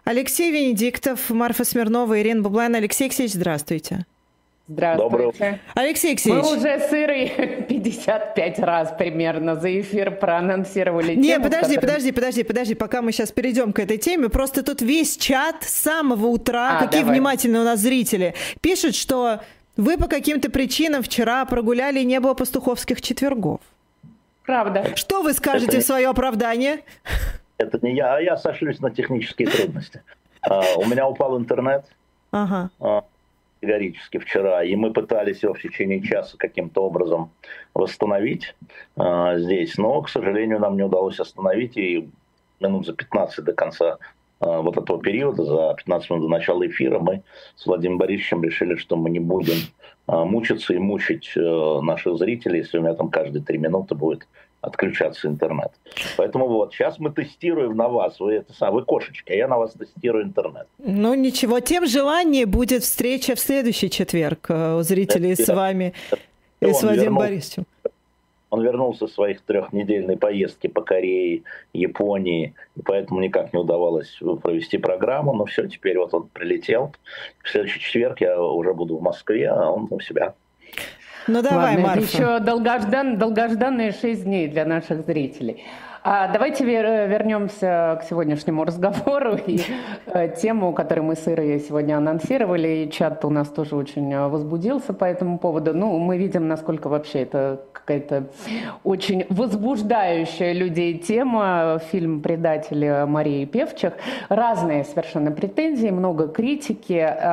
Алексей Венедиктов, Марфа Смирнова, Ирина Бублан. Алексей Алексеевич, здравствуйте. Здравствуйте. Алексей Алексеевич. Мы уже с Ирой 55 раз примерно за эфир проанонсировали тему. Не, подожди, пока мы сейчас перейдем к этой теме. Просто тут весь чат с самого утра, какие внимательные у нас зрители, пишут, что вы по каким-то причинам вчера прогуляли и не было пастуховских четвергов. Правда. Что вы скажете в свое оправдание? Это не я, а я сошлюсь на технические трудности. У меня упал интернет. Ага. Категорически вчера, и мы пытались его в течение часа каким-то образом восстановить здесь, но, к сожалению, нам не удалось остановить, и минут за 15 до конца вот этого периода, за 15 минут до начала эфира, мы с Владимиром Борисовичем решили, что мы не будем мучиться и мучить наших зрителей, если у меня там каждые 3 минуты будет отключаться интернет. Поэтому вот, сейчас мы тестируем на вас, вы кошечки, а я на вас тестирую интернет. Ну ничего, тем желание будет встреча в следующий четверг у зрителей с вами и с Владимиром Борисовичем. Он вернулся с своих 3-недельной поездки по Корее, Японии, и поэтому никак не удавалось провести программу, но все, теперь вот он прилетел. В следующий четверг я уже буду в Москве, а он у себя. Ну давай, ладно, Марфа. Это еще долгожданные 6 дней для наших зрителей. Давайте вернемся к сегодняшнему разговору и тему, которую мы с Ирой сегодня анонсировали. И чат у нас тоже очень возбудился по этому поводу. Ну, мы видим, насколько вообще это какая-то очень возбуждающая людей тема. Фильм «Предатели» Марии Певчих. Разные совершенно претензии, много критики.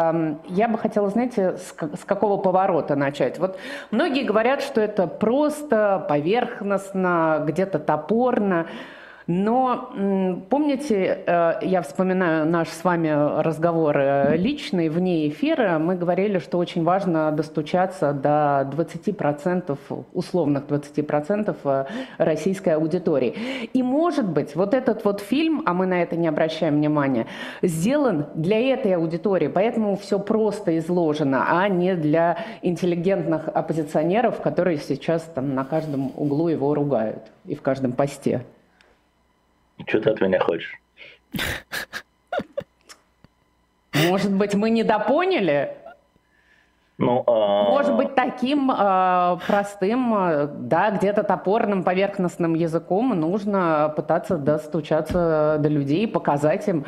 Я бы хотела, знаете, с какого поворота начать. Вот многие говорят, что это просто, поверхностно, где-то топорно. Но помните, я вспоминаю наш с вами разговор личный, вне эфира, мы говорили, что очень важно достучаться до 20%, условных 20% российской аудитории. И может быть, вот этот вот фильм, а мы на это не обращаем внимания, сделан для этой аудитории, поэтому все просто изложено, а не для интеллигентных оппозиционеров, которые сейчас там на каждом углу его ругают и в каждом посте. Что ты от меня хочешь? Может быть, мы недопоняли? Может быть, таким простым, да, где-то топорным, поверхностным языком нужно пытаться достучаться до людей, показать им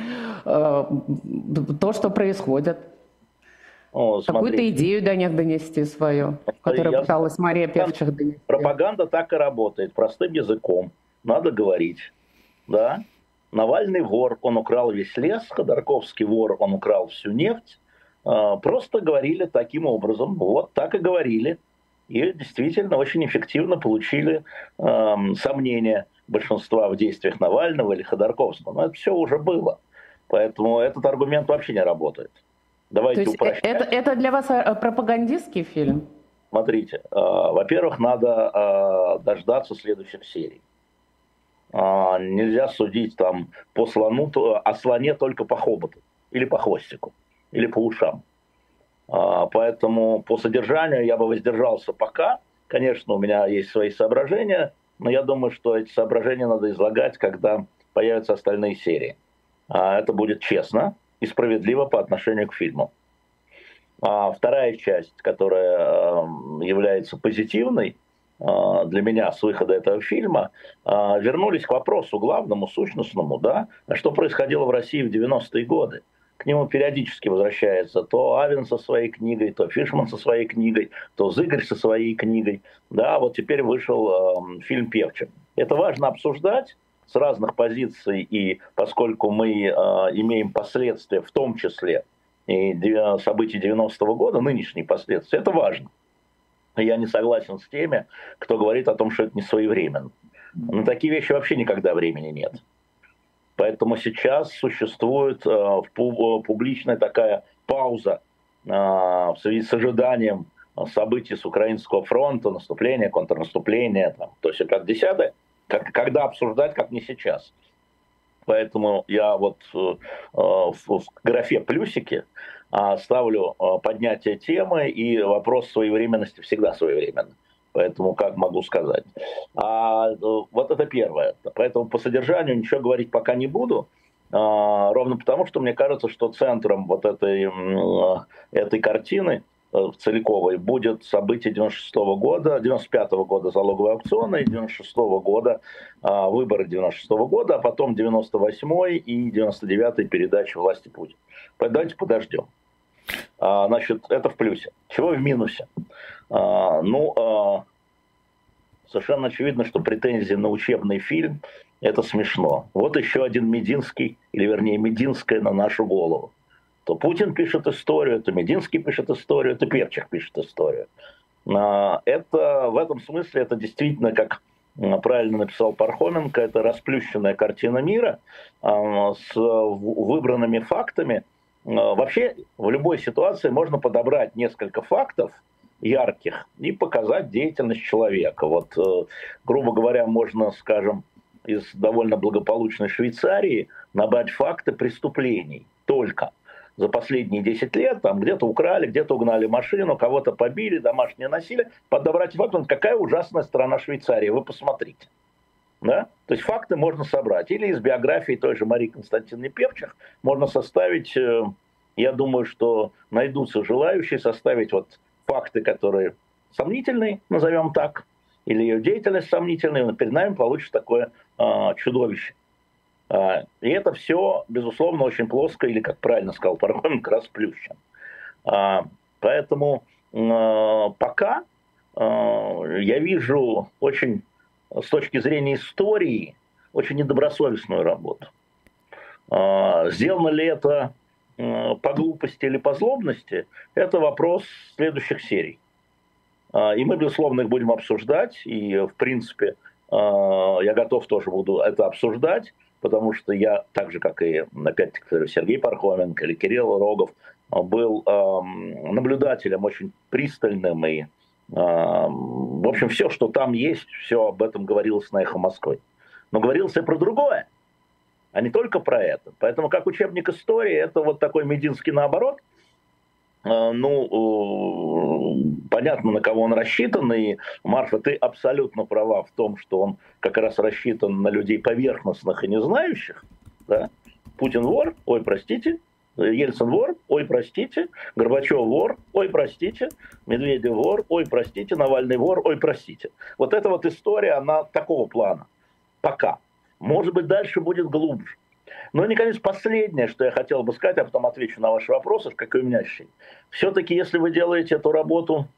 то, что происходит. Какую-то идею до них донести свою, которую пыталась Мария Певчих донести. Пропаганда так и работает, простым языком. Надо говорить. Да, Навальный вор, он украл весь лес, Ходорковский вор, он украл всю нефть. Просто говорили таким образом, вот так и говорили. И действительно очень эффективно получили сомнения большинства в действиях Навального или Ходорковского. Но это все уже было. Поэтому этот аргумент вообще не работает. Давайте упрощать. Это для вас пропагандистский фильм? Смотрите, во-первых, надо дождаться следующих серий. Нельзя судить там по слону, о слоне только по хоботу, или по хвостику, или по ушам. Поэтому по содержанию я бы воздержался пока. Конечно, у меня есть свои соображения, но я думаю, что эти соображения надо излагать, когда появятся остальные серии. Это будет честно и справедливо по отношению к фильму. Вторая часть, которая является позитивной, для меня с выхода этого фильма, вернулись к вопросу главному, сущностному, да, что происходило в России в 90-е годы. К нему периодически возвращается то Авен со своей книгой, то Фишман со своей книгой, то Зыгорь со своей книгой. Да, вот теперь вышел фильм Певчих. Это важно обсуждать с разных позиций, и поскольку мы имеем последствия, в том числе и событий 90-го года, нынешние последствия, это важно. Я не согласен с теми, кто говорит о том, что это не своевременно. На такие вещи вообще никогда времени нет. Поэтому сейчас существует публичная такая пауза в связи с ожиданием событий с Украинского фронта, наступления, контрнаступления, там, то есть как десятое, когда обсуждать, как не сейчас. Поэтому я вот в графе плюсики ставлю поднятие темы, и вопрос своевременности всегда своевременно. Поэтому как могу сказать. Вот это первое. Поэтому по содержанию ничего говорить пока не буду. ровно потому, что мне кажется, что центром вот этой картины целиковой будет событие 96-го года, 95-го года залоговые аукционы, 96-го года выборы 96-го года, а потом 98-й и 99-й передача власти Путина. Давайте подождем. Значит, это в плюсе. Чего в минусе? Совершенно очевидно, что претензии на учебный фильм – это смешно. Вот еще один Мединский, или вернее Мединская на нашу голову. То Путин пишет историю, то Мединский пишет историю, то Певчих пишет историю. Это, в этом смысле это действительно, как правильно написал Пархоменко, это расплющенная картина мира с выбранными фактами. Вообще в любой ситуации можно подобрать несколько фактов ярких и показать деятельность человека. Вот, грубо говоря, можно, скажем, из довольно благополучной Швейцарии набрать факты преступлений только за последние 10 лет, там где-то украли, где-то угнали машину, кого-то побили, домашнее насилие, подобрать факты, какая ужасная страна Швейцарии, вы посмотрите. Да? То есть факты можно собрать. Или из биографии той же Марии Константиновны Певчих можно составить, я думаю, что найдутся желающие составить вот факты, которые сомнительные, назовем так, или ее деятельность сомнительная, перед нами получится такое чудовище. И это все, безусловно, очень плоско, или, как правильно сказал Пархоменко, расплющен. Поэтому пока я вижу очень, с точки зрения истории, очень недобросовестную работу. Сделано ли это по глупости или по злобности, это вопрос следующих серий. И мы, безусловно, их будем обсуждать, и, в принципе, я готов тоже буду это обсуждать, потому что я, так же, как и, опять-таки, Сергей Пархоменко или Кирилл Рогов, был наблюдателем очень пристальным, и, в общем, все, что там есть, все об этом говорилось на «Эхо Москвы». Но говорилось и про другое, а не только про это. Поэтому, как учебник истории, это вот такой Мединский наоборот. Понятно, на кого он рассчитан, и, Марфа, ты абсолютно права в том, что он как раз рассчитан на людей поверхностных и не знающих. Да? Путин вор, ой, простите, Ельцин вор, ой, простите, Горбачев вор, ой, простите, Медведев вор, ой, простите, Навальный вор, ой, простите. Вот эта вот история, она такого плана. Пока. Может быть, дальше будет глубже. Но, наконец, последнее, что я хотел бы сказать, а потом отвечу на ваши вопросы, как и у меня ощущение. Все-таки, если вы делаете эту работу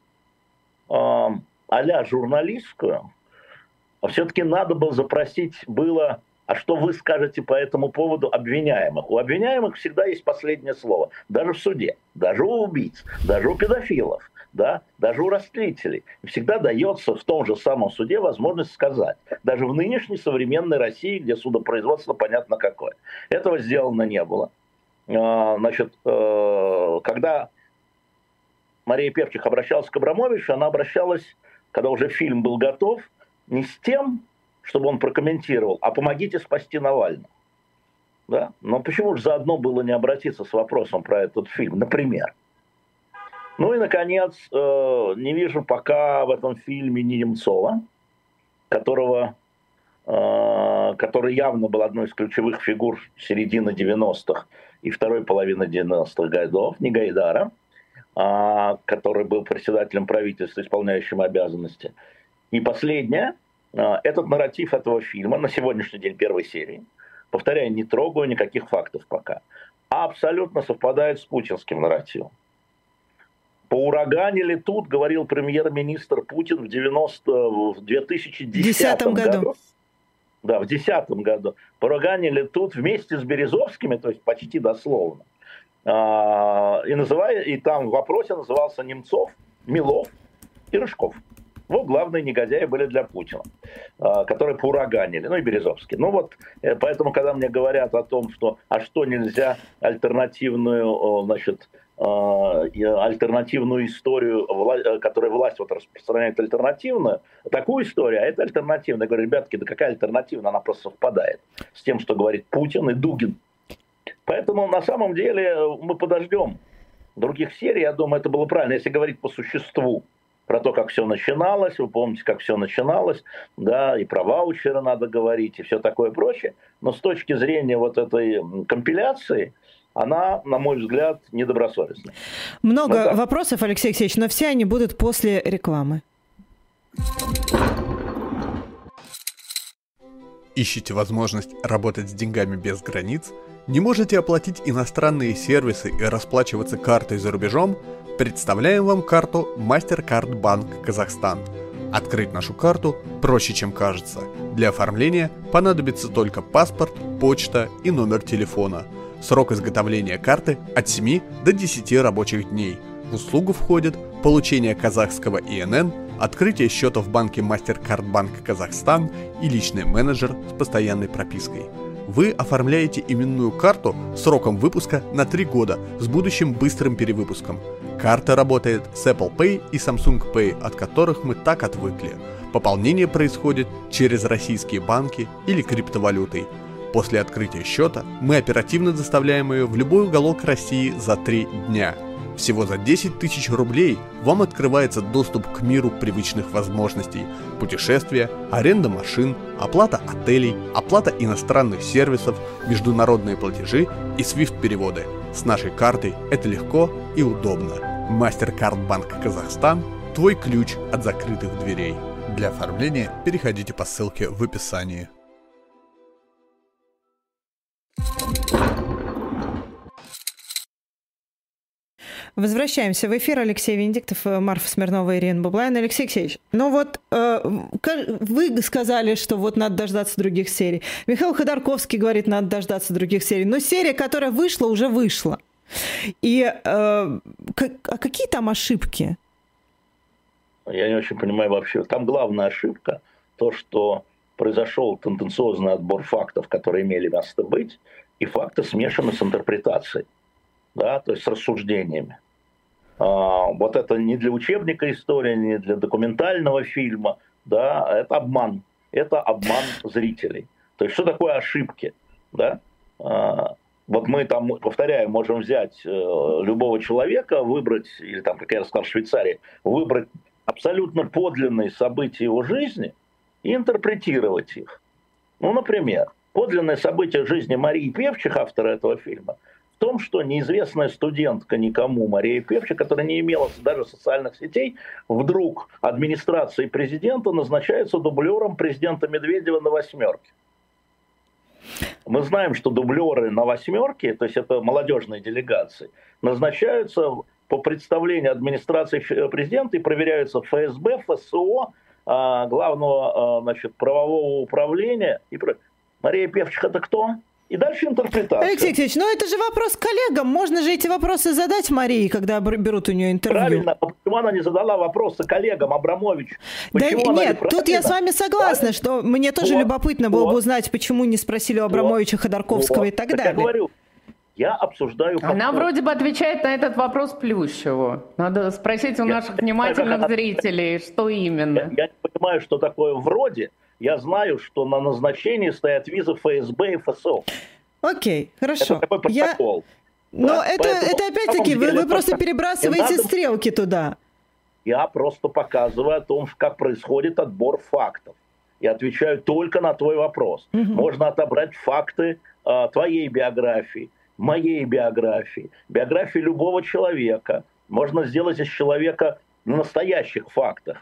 а-ля журналистскую, все-таки надо было запросить было, а что вы скажете по этому поводу обвиняемых. У обвиняемых всегда есть последнее слово. Даже в суде, даже у убийц, даже у педофилов, да, даже у растлителей. Всегда дается в том же самом суде возможность сказать. Даже в нынешней современной России, где судопроизводство понятно какое. Этого сделано не было. Значит, когда Мария Певчих обращалась к Абрамовичу, она обращалась, когда уже фильм был готов, не с тем, чтобы он прокомментировал, а помогите спасти Навального. Да? Но почему же заодно было не обратиться с вопросом про этот фильм, например? Ну и, наконец, не вижу пока в этом фильме ни Немцова, который явно был одной из ключевых фигур середины 90-х и второй половины 90-х годов, не Гайдара, который был председателем правительства, исполняющим обязанности. И последнее, этот нарратив этого фильма на сегодняшний день первой серии, повторяю, не трогаю никаких фактов пока, абсолютно совпадает с путинским нарративом. Поураганили тут, говорил премьер-министр Путин в 2010 году. Да, в 2010 году. Поураганили тут вместе с Березовскими, то есть почти дословно. И там в вопросе назывался Немцов, Милов и Рыжков. Вот главные негодяи были для Путина, которые поураганили, ну и Березовский. Ну вот, поэтому, когда мне говорят о том, что, а что нельзя альтернативную, значит, альтернативную историю, которую власть вот распространяет альтернативную, такую историю, а это альтернативная. Я говорю, ребятки, да какая альтернативная, она просто совпадает с тем, что говорит Путин и Дугин. Поэтому на самом деле мы подождем других серий, я думаю, это было правильно, если говорить по существу. про то, как все начиналось, вы помните, как все начиналось, да, и про ваучеры надо говорить, и все такое прочее. Но с точки зрения вот этой компиляции, она, на мой взгляд, недобросовестная. Много вопросов, Алексей Алексеевич, но все они будут после рекламы. Ищете возможность работать с деньгами без границ? Не можете оплатить иностранные сервисы и расплачиваться картой за рубежом? Представляем вам карту MasterCard Bank Казахстан. Открыть нашу карту проще, чем кажется. Для оформления понадобится только паспорт, почта и номер телефона. Срок изготовления карты от 7 до 10 рабочих дней. В услугу входит получение казахского ИНН, открытие счета в банке MasterCard Bank Казахстан и личный менеджер с постоянной пропиской. Вы оформляете именную карту сроком выпуска на 3 года с будущим быстрым перевыпуском. Карта работает с Apple Pay и Samsung Pay, от которых мы так отвыкли. Пополнение происходит через российские банки или криптовалютой. После открытия счета мы оперативно доставляем ее в любой уголок России за 3 дня. Всего за 10 тысяч рублей вам открывается доступ к миру привычных возможностей: путешествия, аренда машин, оплата отелей, оплата иностранных сервисов, международные платежи и SWIFT-переводы. С нашей картой это легко и удобно. MasterCard Bank Казахстан – твой ключ от закрытых дверей. Для оформления переходите по ссылке в описании. Возвращаемся в эфир. Алексей Венедиктов, Марфа Смирнова, Ирина Баблаин. Алексей Алексеевич, ну вот вы сказали, что вот надо дождаться других серий. Михаил Ходорковский говорит, надо дождаться других серий. Но серия, которая вышла, уже вышла. И какие там ошибки? Я не очень понимаю вообще. Там главная ошибка то, что произошел тенденциозный отбор фактов, которые имели место быть, и факты смешаны с интерпретацией, да, то есть с рассуждениями. Вот это не для учебника истории, не для документального фильма, да, это обман зрителей. То есть что такое ошибки, да? Вот мы там, повторяю, можем взять любого человека, выбрать, или там, как я сказал, в Швейцарии, выбрать абсолютно подлинные события его жизни и интерпретировать их. Ну, например, подлинное событие жизни Марии Певчих, автора этого фильма, в том, что неизвестная студентка никому, Мария Певчих, которая не имела даже социальных сетей, вдруг администрацией президента назначается дублером президента Медведева на «восьмерке». Мы знаем, что дублеры на «восьмерке», то есть это молодежные делегации, назначаются по представлению администрации президента и проверяются ФСБ, ФСО, главного, значит, правового управления. Мария Певчих — это кто? И дальше интерпретация. Алексей Алексеевич, ну это же вопрос к коллегам. Можно же эти вопросы задать Марии, когда берут у нее интервью. Правильно. Почему она не задала вопросы коллегам? Абрамович? Да нет, тут я с вами согласна, что мне тоже любопытно было бы узнать, почему не спросили у Абрамовича, Ходорковского и так далее. Я говорю, я обсуждаю... Она вроде бы отвечает на этот вопрос Плющеву. Надо спросить у наших внимательных зрителей, что именно. Я не понимаю, что такое «вроде». Я знаю, что на назначении стоят визы ФСБ и ФСО. Окей, хорошо. Это такой протокол. Но это опять-таки, вы просто перебрасываете стрелки туда. Я просто показываю о том, как происходит отбор фактов. И отвечаю только на твой вопрос. Можно отобрать факты твоей биографии, моей биографии, биографии любого человека. Можно сделать из человека на настоящих фактах.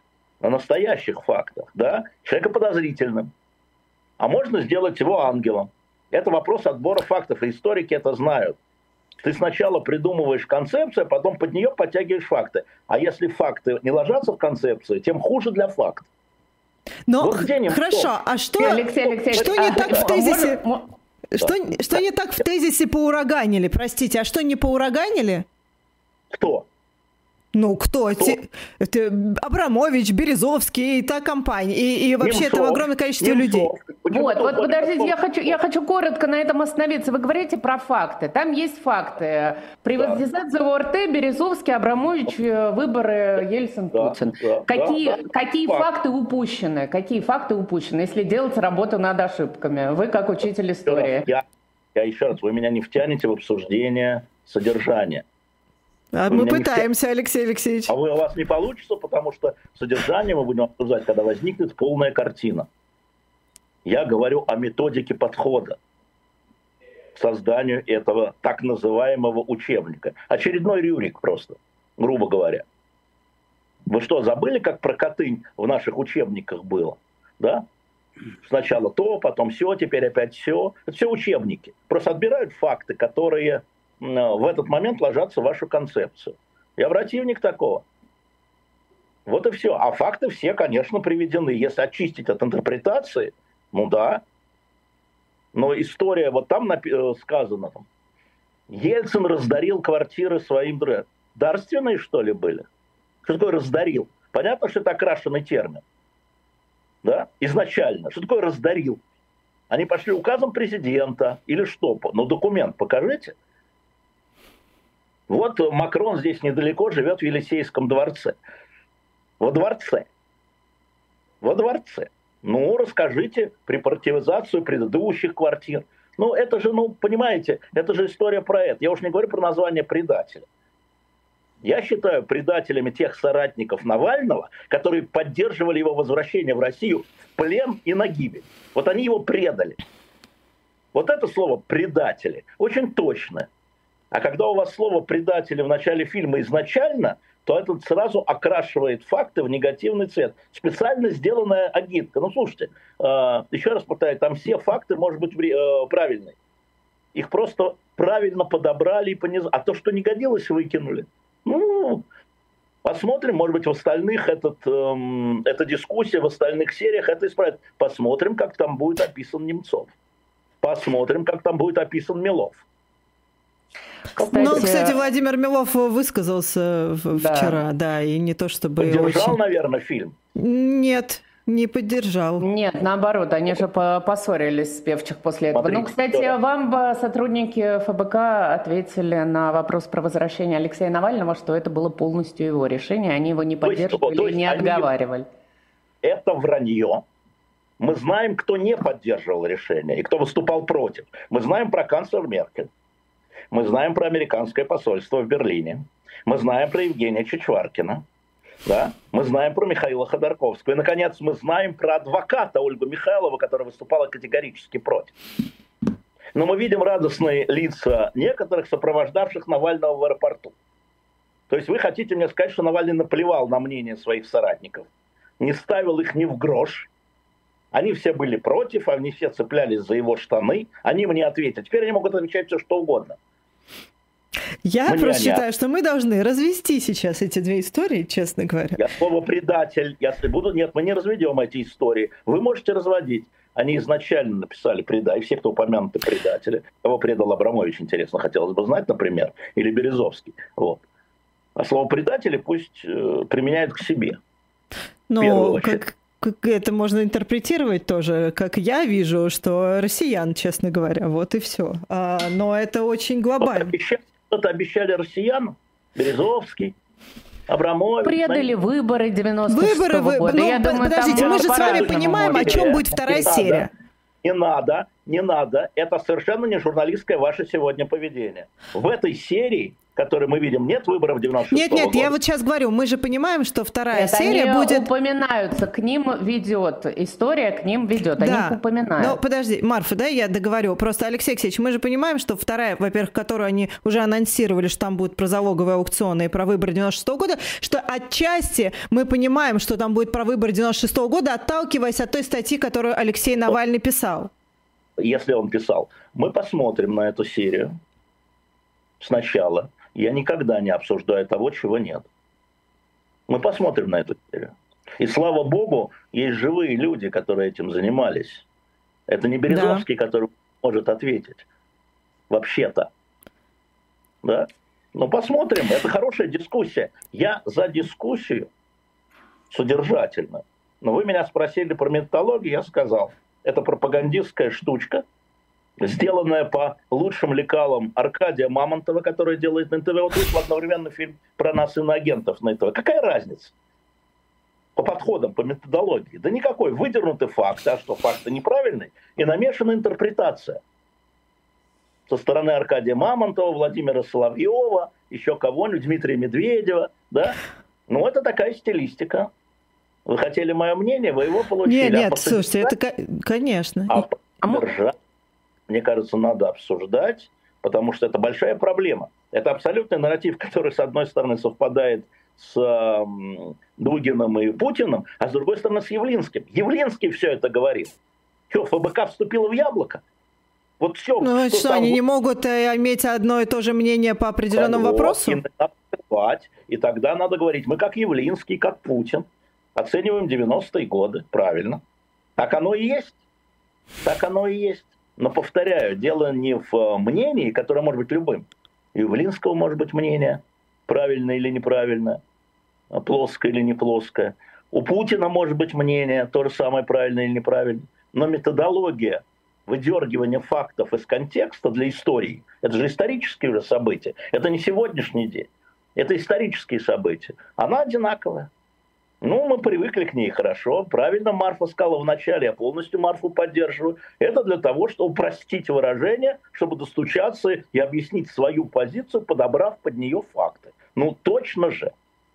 Да, человека подозрительным. А можно сделать его ангелом. Это вопрос отбора фактов, и историки это знают. Ты сначала придумываешь концепцию, а потом под нее подтягиваешь факты. А если факты не ложатся в концепцию, тем хуже для фактов. Но вот хорошо, а что не так в тезисе? Что не так в тезисе поураганили? Простите, а что не поураганили? Кто? Ну, кто? Это Абрамович, Березовский, и та компания, и вообще это огромное количество людей. Вот, подождите, я хочу коротко на этом остановиться. Вы говорите про факты. Там есть факты. Приватизация ОРТ, Березовский, Абрамович, выборы Ельцин-Путин. Какие факты упущены? Какие факты упущены, если делать работу над ошибками? Вы как учитель истории. Я еще раз, вы меня не втянете в обсуждение содержания. Мы пытаемся, Алексей Алексеевич. У вас не получится, потому что содержание мы будем обсуждать, когда возникнет полная картина. Я говорю о методике подхода к созданию этого так называемого учебника. Очередной Рюрик просто, грубо говоря. Вы что, забыли, как про Катынь в наших учебниках было? Да? Сначала то, потом все, теперь опять все. Это все учебники. Просто отбирают факты, которые в этот момент ложатся в вашу концепцию. Я противник такого. Вот и все. А факты все, конечно, приведены. Если очистить от интерпретации, ну да. Но история, вот там сказано, Ельцин раздарил квартиры своим друзьям. Дарственные, что ли, были? Что такое раздарил? Понятно, что это окрашенный термин. Да? Изначально. Что такое раздарил? Они пошли указом президента или что? Ну, документ покажите. Вот Макрон здесь недалеко живет в Елисейском дворце. Во дворце. Во дворце. Ну, расскажите препаративизацию предыдущих квартир. Ну, это же, ну, понимаете, это же история про это. Я уж не говорю про название предателя. Я считаю предателями тех соратников Навального, которые поддерживали его возвращение в Россию в плен и на гибель. Вот они его предали. Вот это слово «предатели» очень точное. А когда у вас слово «предатели» в начале фильма изначально, то это сразу окрашивает факты в негативный цвет. Специально сделанная агитка. Ну, слушайте, еще раз повторяю, там все факты, может быть, правильные. Их просто правильно подобрали и понесли. А то, что не годилось, выкинули. Ну, посмотрим, может быть, в остальных эта дискуссия, в остальных сериях это исправит. Посмотрим, как там будет описан Немцов. Посмотрим, как там будет описан Милов. Кстати, Владимир Милов высказался вчера, да, и не то чтобы... Поддержал, наверное, фильм? Нет, не поддержал. Нет, наоборот, они же поссорились с Певчих после этого. Смотрите, ну, кстати, вам сотрудники ФБК ответили на вопрос про возвращение Алексея Навального, что это было полностью его решение, они его не поддерживали и не отговаривали. Это вранье. Мы знаем, кто не поддерживал решение и кто выступал против. Мы знаем про канцлер Меркель. Мы знаем про американское посольство в Берлине. Мы знаем про Евгения Чичваркина. Да? Мы знаем про Михаила Ходорковского. И, наконец, мы знаем про адвоката Ольгу Михайлову, которая выступала категорически против. Но мы видим радостные лица некоторых, сопровождавших Навального в аэропорту. То есть вы хотите мне сказать, что Навальный наплевал на мнение своих соратников, не ставил их ни в грош. Они все были против, они все цеплялись за его штаны. Они мне ответят. Теперь они могут отвечать все, что угодно. Я просто считаю, что мы должны развести сейчас эти две истории, честно говоря. Я слово «предатель», нет, мы не разведем эти истории. Вы можете разводить. Они изначально написали «предатель», все, кто упомянуты предатели. Кого предал Абрамович, интересно, хотелось бы знать, например, или Березовский. Вот. А слово «предатели» пусть применяют к себе. Ну, как это можно интерпретировать тоже, как я вижу, что россиян, честно говоря, вот и все. Но это очень глобально. Что-то обещали россиянам? Березовский, Абрамович. Предали выборы 96-го года. Я думаю, подождите, мы же с вами понимаем, о чем будет вторая серия. Не надо. Это совершенно не журналистское ваше сегодня поведение. В этой серии, которую мы видим, нет выборов 96-го года. Нет, я вот сейчас говорю, мы же понимаем, что вторая серия они будет... упоминаются, к ним ведет, история к ним ведет, они их упоминают. Но подожди, Марфа, да, я договорю. Просто, Алексей Алексеевич, мы же понимаем, что вторая, во-первых, которую они уже анонсировали, что там будет про залоговые аукционы и про выборы 96-го года, что отчасти мы понимаем, что там будет про выборы 96-го года, отталкиваясь от той статьи, которую Алексей Навальный писал. Если он писал. Мы посмотрим на эту серию сначала. Я никогда не обсуждаю того, чего нет. Мы посмотрим на эту серию. И слава богу, есть живые люди, которые этим занимались. Это не Березовский, который может ответить. Вообще-то. Да? Но посмотрим. Это хорошая дискуссия. Я за дискуссию содержательно. Но вы меня спросили про методологию, я сказал. Это пропагандистская штучка, сделанная по лучшим лекалам Аркадия Мамонтова, который делает на НТВ. Вот вышел одновременно фильм про нас иноагентов на НТВ. Какая разница? По подходам, по методологии. Да никакой. Выдернуты факты, а что факты неправильные, и намешана интерпретация. со стороны Аркадия Мамонтова, Владимира Соловьева, еще кого-нибудь, Дмитрия Медведева, да? Ну, это такая стилистика. Вы хотели мое мнение, вы его получили. Нет, слушайте, это, конечно. Мне кажется, надо обсуждать, потому что это большая проблема. Это абсолютный нарратив, который, с одной стороны, совпадает с Дугиным и Путиным, а с другой стороны, с Явлинским. Явлинский все это говорит. Что, ФБК вступила в яблоко? Вот все. Ну, что они не могут иметь одно и то же мнение по определенному вопросу? И тогда надо говорить, мы как Явлинский, как Путин, оцениваем 90-е годы, правильно. Так оно и есть. Так оно и есть. Но, повторяю, дело не в мнении, которое может быть любым. У Явлинского может быть мнение, правильное или неправильное, плоское или не плоское. У Путина может быть мнение, то же самое, правильное или неправильное. Но методология выдергивания фактов из контекста для истории, это же исторические уже события, это не сегодняшний день, это исторические события, она одинаковая. Ну, мы привыкли к ней, хорошо. Правильно Марфа сказала вначале, я полностью Марфу поддерживаю. Это для того, чтобы упростить выражение, чтобы достучаться и объяснить свою позицию, подобрав под нее факты. Ну, точно же.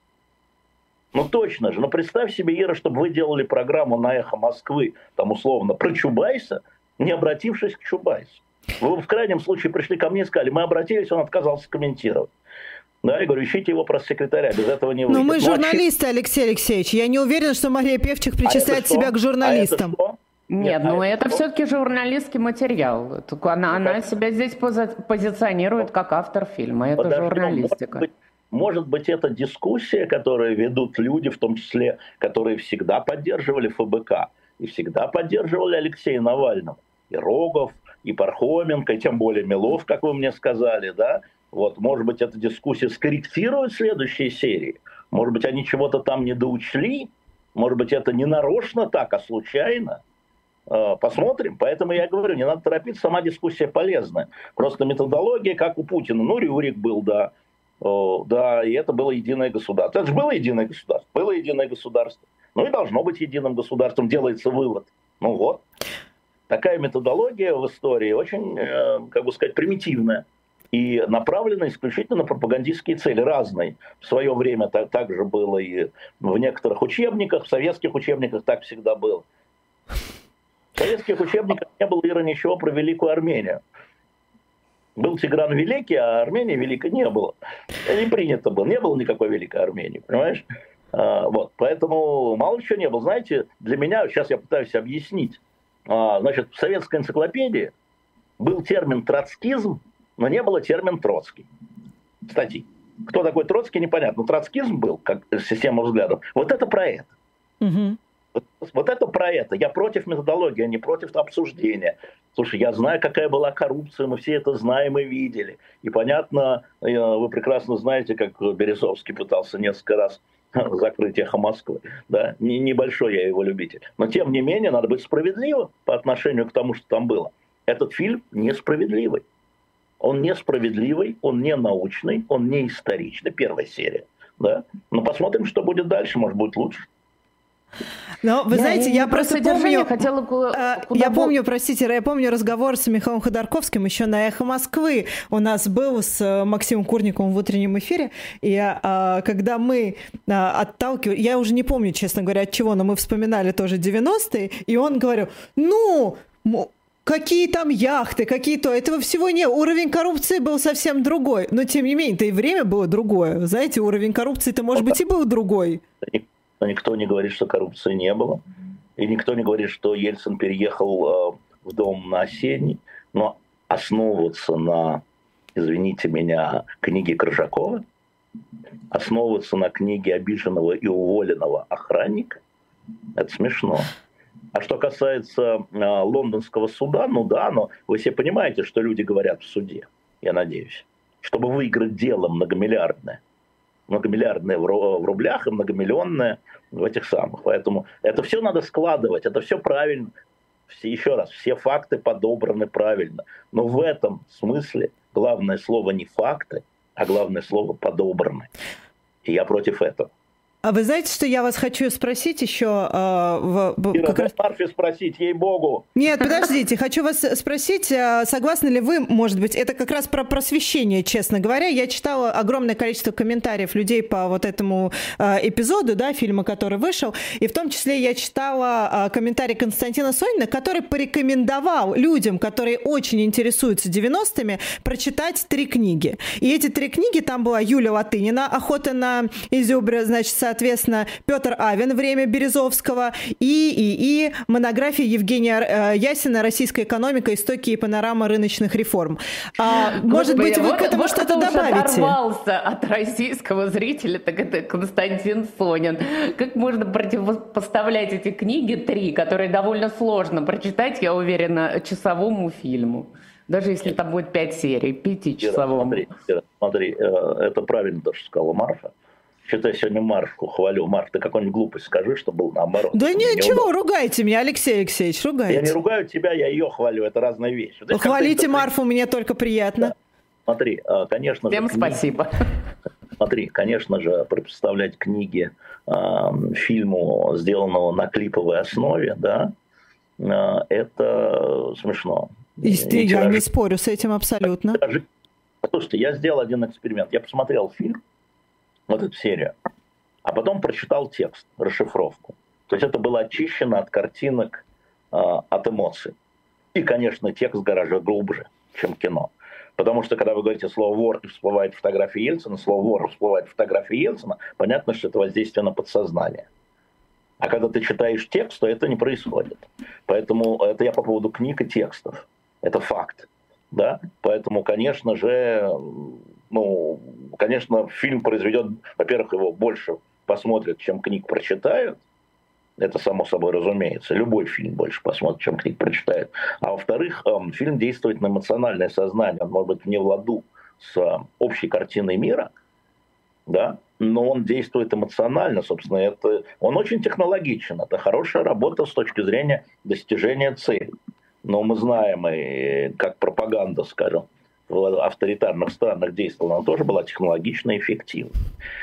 Ну, точно же. Ну, представь себе, Ира, чтобы вы делали программу на «Эхо Москвы», там, условно, про Чубайса, не обратившись к Чубайсу. Вы в крайнем случае пришли ко мне и сказали, мы обратились, он отказался комментировать. Да, я говорю, ищите его пресс-секретаря, без этого не выйдет. Но мы журналисты, Алексей Алексеевич. Я не уверен, что Мария Певчих причисляет себя к журналистам. Нет, ну это все-таки журналистский материал. Она себя здесь позиционирует как автор фильма. Это журналистика. Может быть, это дискуссия, которую ведут люди, в том числе, которые всегда поддерживали ФБК и всегда поддерживали Алексея Навального. И Рогов, и Пархоменко, и тем более Милов, как вы мне сказали, да? Вот, может быть, эта дискуссия скорректирует следующие серии. Может быть, они чего-то там не доучли. Может быть, это не нарочно так, а случайно. Посмотрим. Поэтому я говорю, не надо торопиться, сама дискуссия полезная. Просто методология, как у Путина. Ну, Рюрик был, да. Да, и это было единое государство. Это же было единое государство. Было единое государство. Ну и должно быть единым государством, делается вывод. Ну вот. Такая методология в истории очень, как бы сказать, примитивная. И направлена исключительно на пропагандистские цели, разные. В свое время так же было и в некоторых учебниках, в советских учебниках так всегда было. В советских учебниках не было, Ира, ничего про Великую Армению. Был Тигран Великий, а Армении Великой не было. Не принято было, не было никакой Великой Армении, понимаешь? Вот, поэтому мало чего не было. Знаете, для меня, сейчас я пытаюсь объяснить, значит, в советской энциклопедии был термин «троцкизм», но не было термина «Троцкий». Кстати, кто такой Троцкий, непонятно. Но троцкизм был, как система взглядов. Вот это про это. Угу. Вот это про это. Я против методологии, а не против обсуждения. Слушай, я знаю, какая была коррупция, мы все это знаем и видели. И понятно, вы прекрасно знаете, как Березовский пытался несколько раз закрыть «Эхо Москвы». Да? Небольшой я его любитель. Но тем не менее, надо быть справедливым по отношению к тому, что там было. Этот фильм несправедливый. Он несправедливый, он не научный, он не историчный. Первая серия. Да? Но посмотрим, что будет дальше. Может, будет лучше. Но вы знаете, я просто помню, я помню разговор с Михаилом Ходорковским еще на «Эхо Москвы». У нас был с Максимом Курниковым в утреннем эфире, и когда мы отталкивали, я уже не помню, честно говоря, от чего, но мы вспоминали тоже 90-е, и он говорил, какие там яхты, какие-то... Этого всего нет. Уровень коррупции был совсем другой. Но, тем не менее, и время было другое. Знаете, уровень коррупции-то, может быть, и был другой. Но никто не говорит, что коррупции не было. И никто не говорит, что Ельцин переехал в дом на Осенний. Но основываться на, извините меня, книге Коржакова, основываться на книге обиженного и уволенного охранника, это смешно. А что касается лондонского суда, но вы все понимаете, что люди говорят в суде, я надеюсь, чтобы выиграть дело многомиллиардное в рублях и многомиллионное в этих самых. Поэтому это все надо складывать, это все правильно. Еще раз, все факты подобраны правильно. Но в этом смысле главное слово не факты, а главное слово подобраны. И я против этого. А вы знаете, что я вас хочу спросить еще? Ира, Марфе спросить, ей-богу. Нет, подождите, хочу вас спросить, согласны ли вы, может быть, это как раз про просвещение, честно говоря. Я читала огромное количество комментариев людей по вот этому эпизоду, да, фильма, который вышел, и в том числе я читала комментарий Константина Сонина, который порекомендовал людям, которые очень интересуются 90-ми, прочитать 3 книги. И эти 3 книги, там была Юлия Латынина «Охота на изюбря», значит, соответственно, Петр Авен «Время Березовского» и монография Евгения Ясина «Российская экономика. Истоки и панорама рыночных реформ». Может быть, вы к этому что-то добавите? Оторвался от российского зрителя, так это Константин Сонин. Как можно противопоставлять эти книги 3, которые довольно сложно прочитать, я уверена, часовому фильму? Даже если там будет 5 серий, 5-часовому. Смотри, это правильно то, что сказала Марфа. Что-то я сегодня Марфу хвалю. Марф, ты какую-нибудь глупость скажи, что был наоборот. Да ничего, ругайте меня, Алексей Алексеевич, ругайте. Я не ругаю тебя, я ее хвалю, это разные вещи. Хвалите Марфу, мне только приятно. Да. Смотри, конечно же... Всем спасибо. Смотри, конечно же, представлять книги фильму, сделанного на клиповой основе, да, это смешно. Я не спорю с этим абсолютно. Слушайте, я сделал один эксперимент. Я посмотрел фильм, вот эту серию, а потом прочитал текст, расшифровку. То есть это было очищено от картинок, от эмоций. И, конечно, текст гораздо глубже, чем кино. Потому что, когда вы говорите слово «вор» и всплывает фотография Ельцина, слово «вор» и всплывает фотография Ельцина, понятно, что это воздействие на подсознание. А когда ты читаешь текст, то это не происходит. Поэтому это я по поводу книг и текстов. Это факт. Да? Поэтому, конечно же, конечно, фильм произведет, во-первых, его больше посмотрят, чем книг прочитают. Это само собой разумеется. Любой фильм больше посмотрит, чем книг прочитает. А во-вторых, фильм действует на эмоциональное сознание. Он может быть не в ладу с общей картиной мира, да? Но он действует эмоционально, собственно. Он очень технологичен. Это хорошая работа с точки зрения достижения цели. Но мы знаем, и как пропаганда, скажем, в авторитарных странах действовала, она тоже была технологична и эффективна.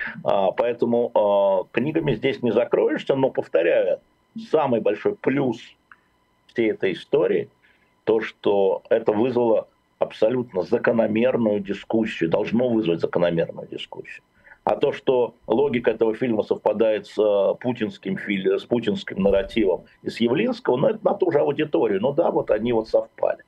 Поэтому книгами здесь не закроешься, но, повторяю, самый большой плюс всей этой истории, то, что это вызвало абсолютно закономерную дискуссию, должно вызвать закономерную дискуссию. А то, что логика этого фильма совпадает с путинским нарративом и с Явлинского, это на ту же аудиторию. Да, вот они вот совпали.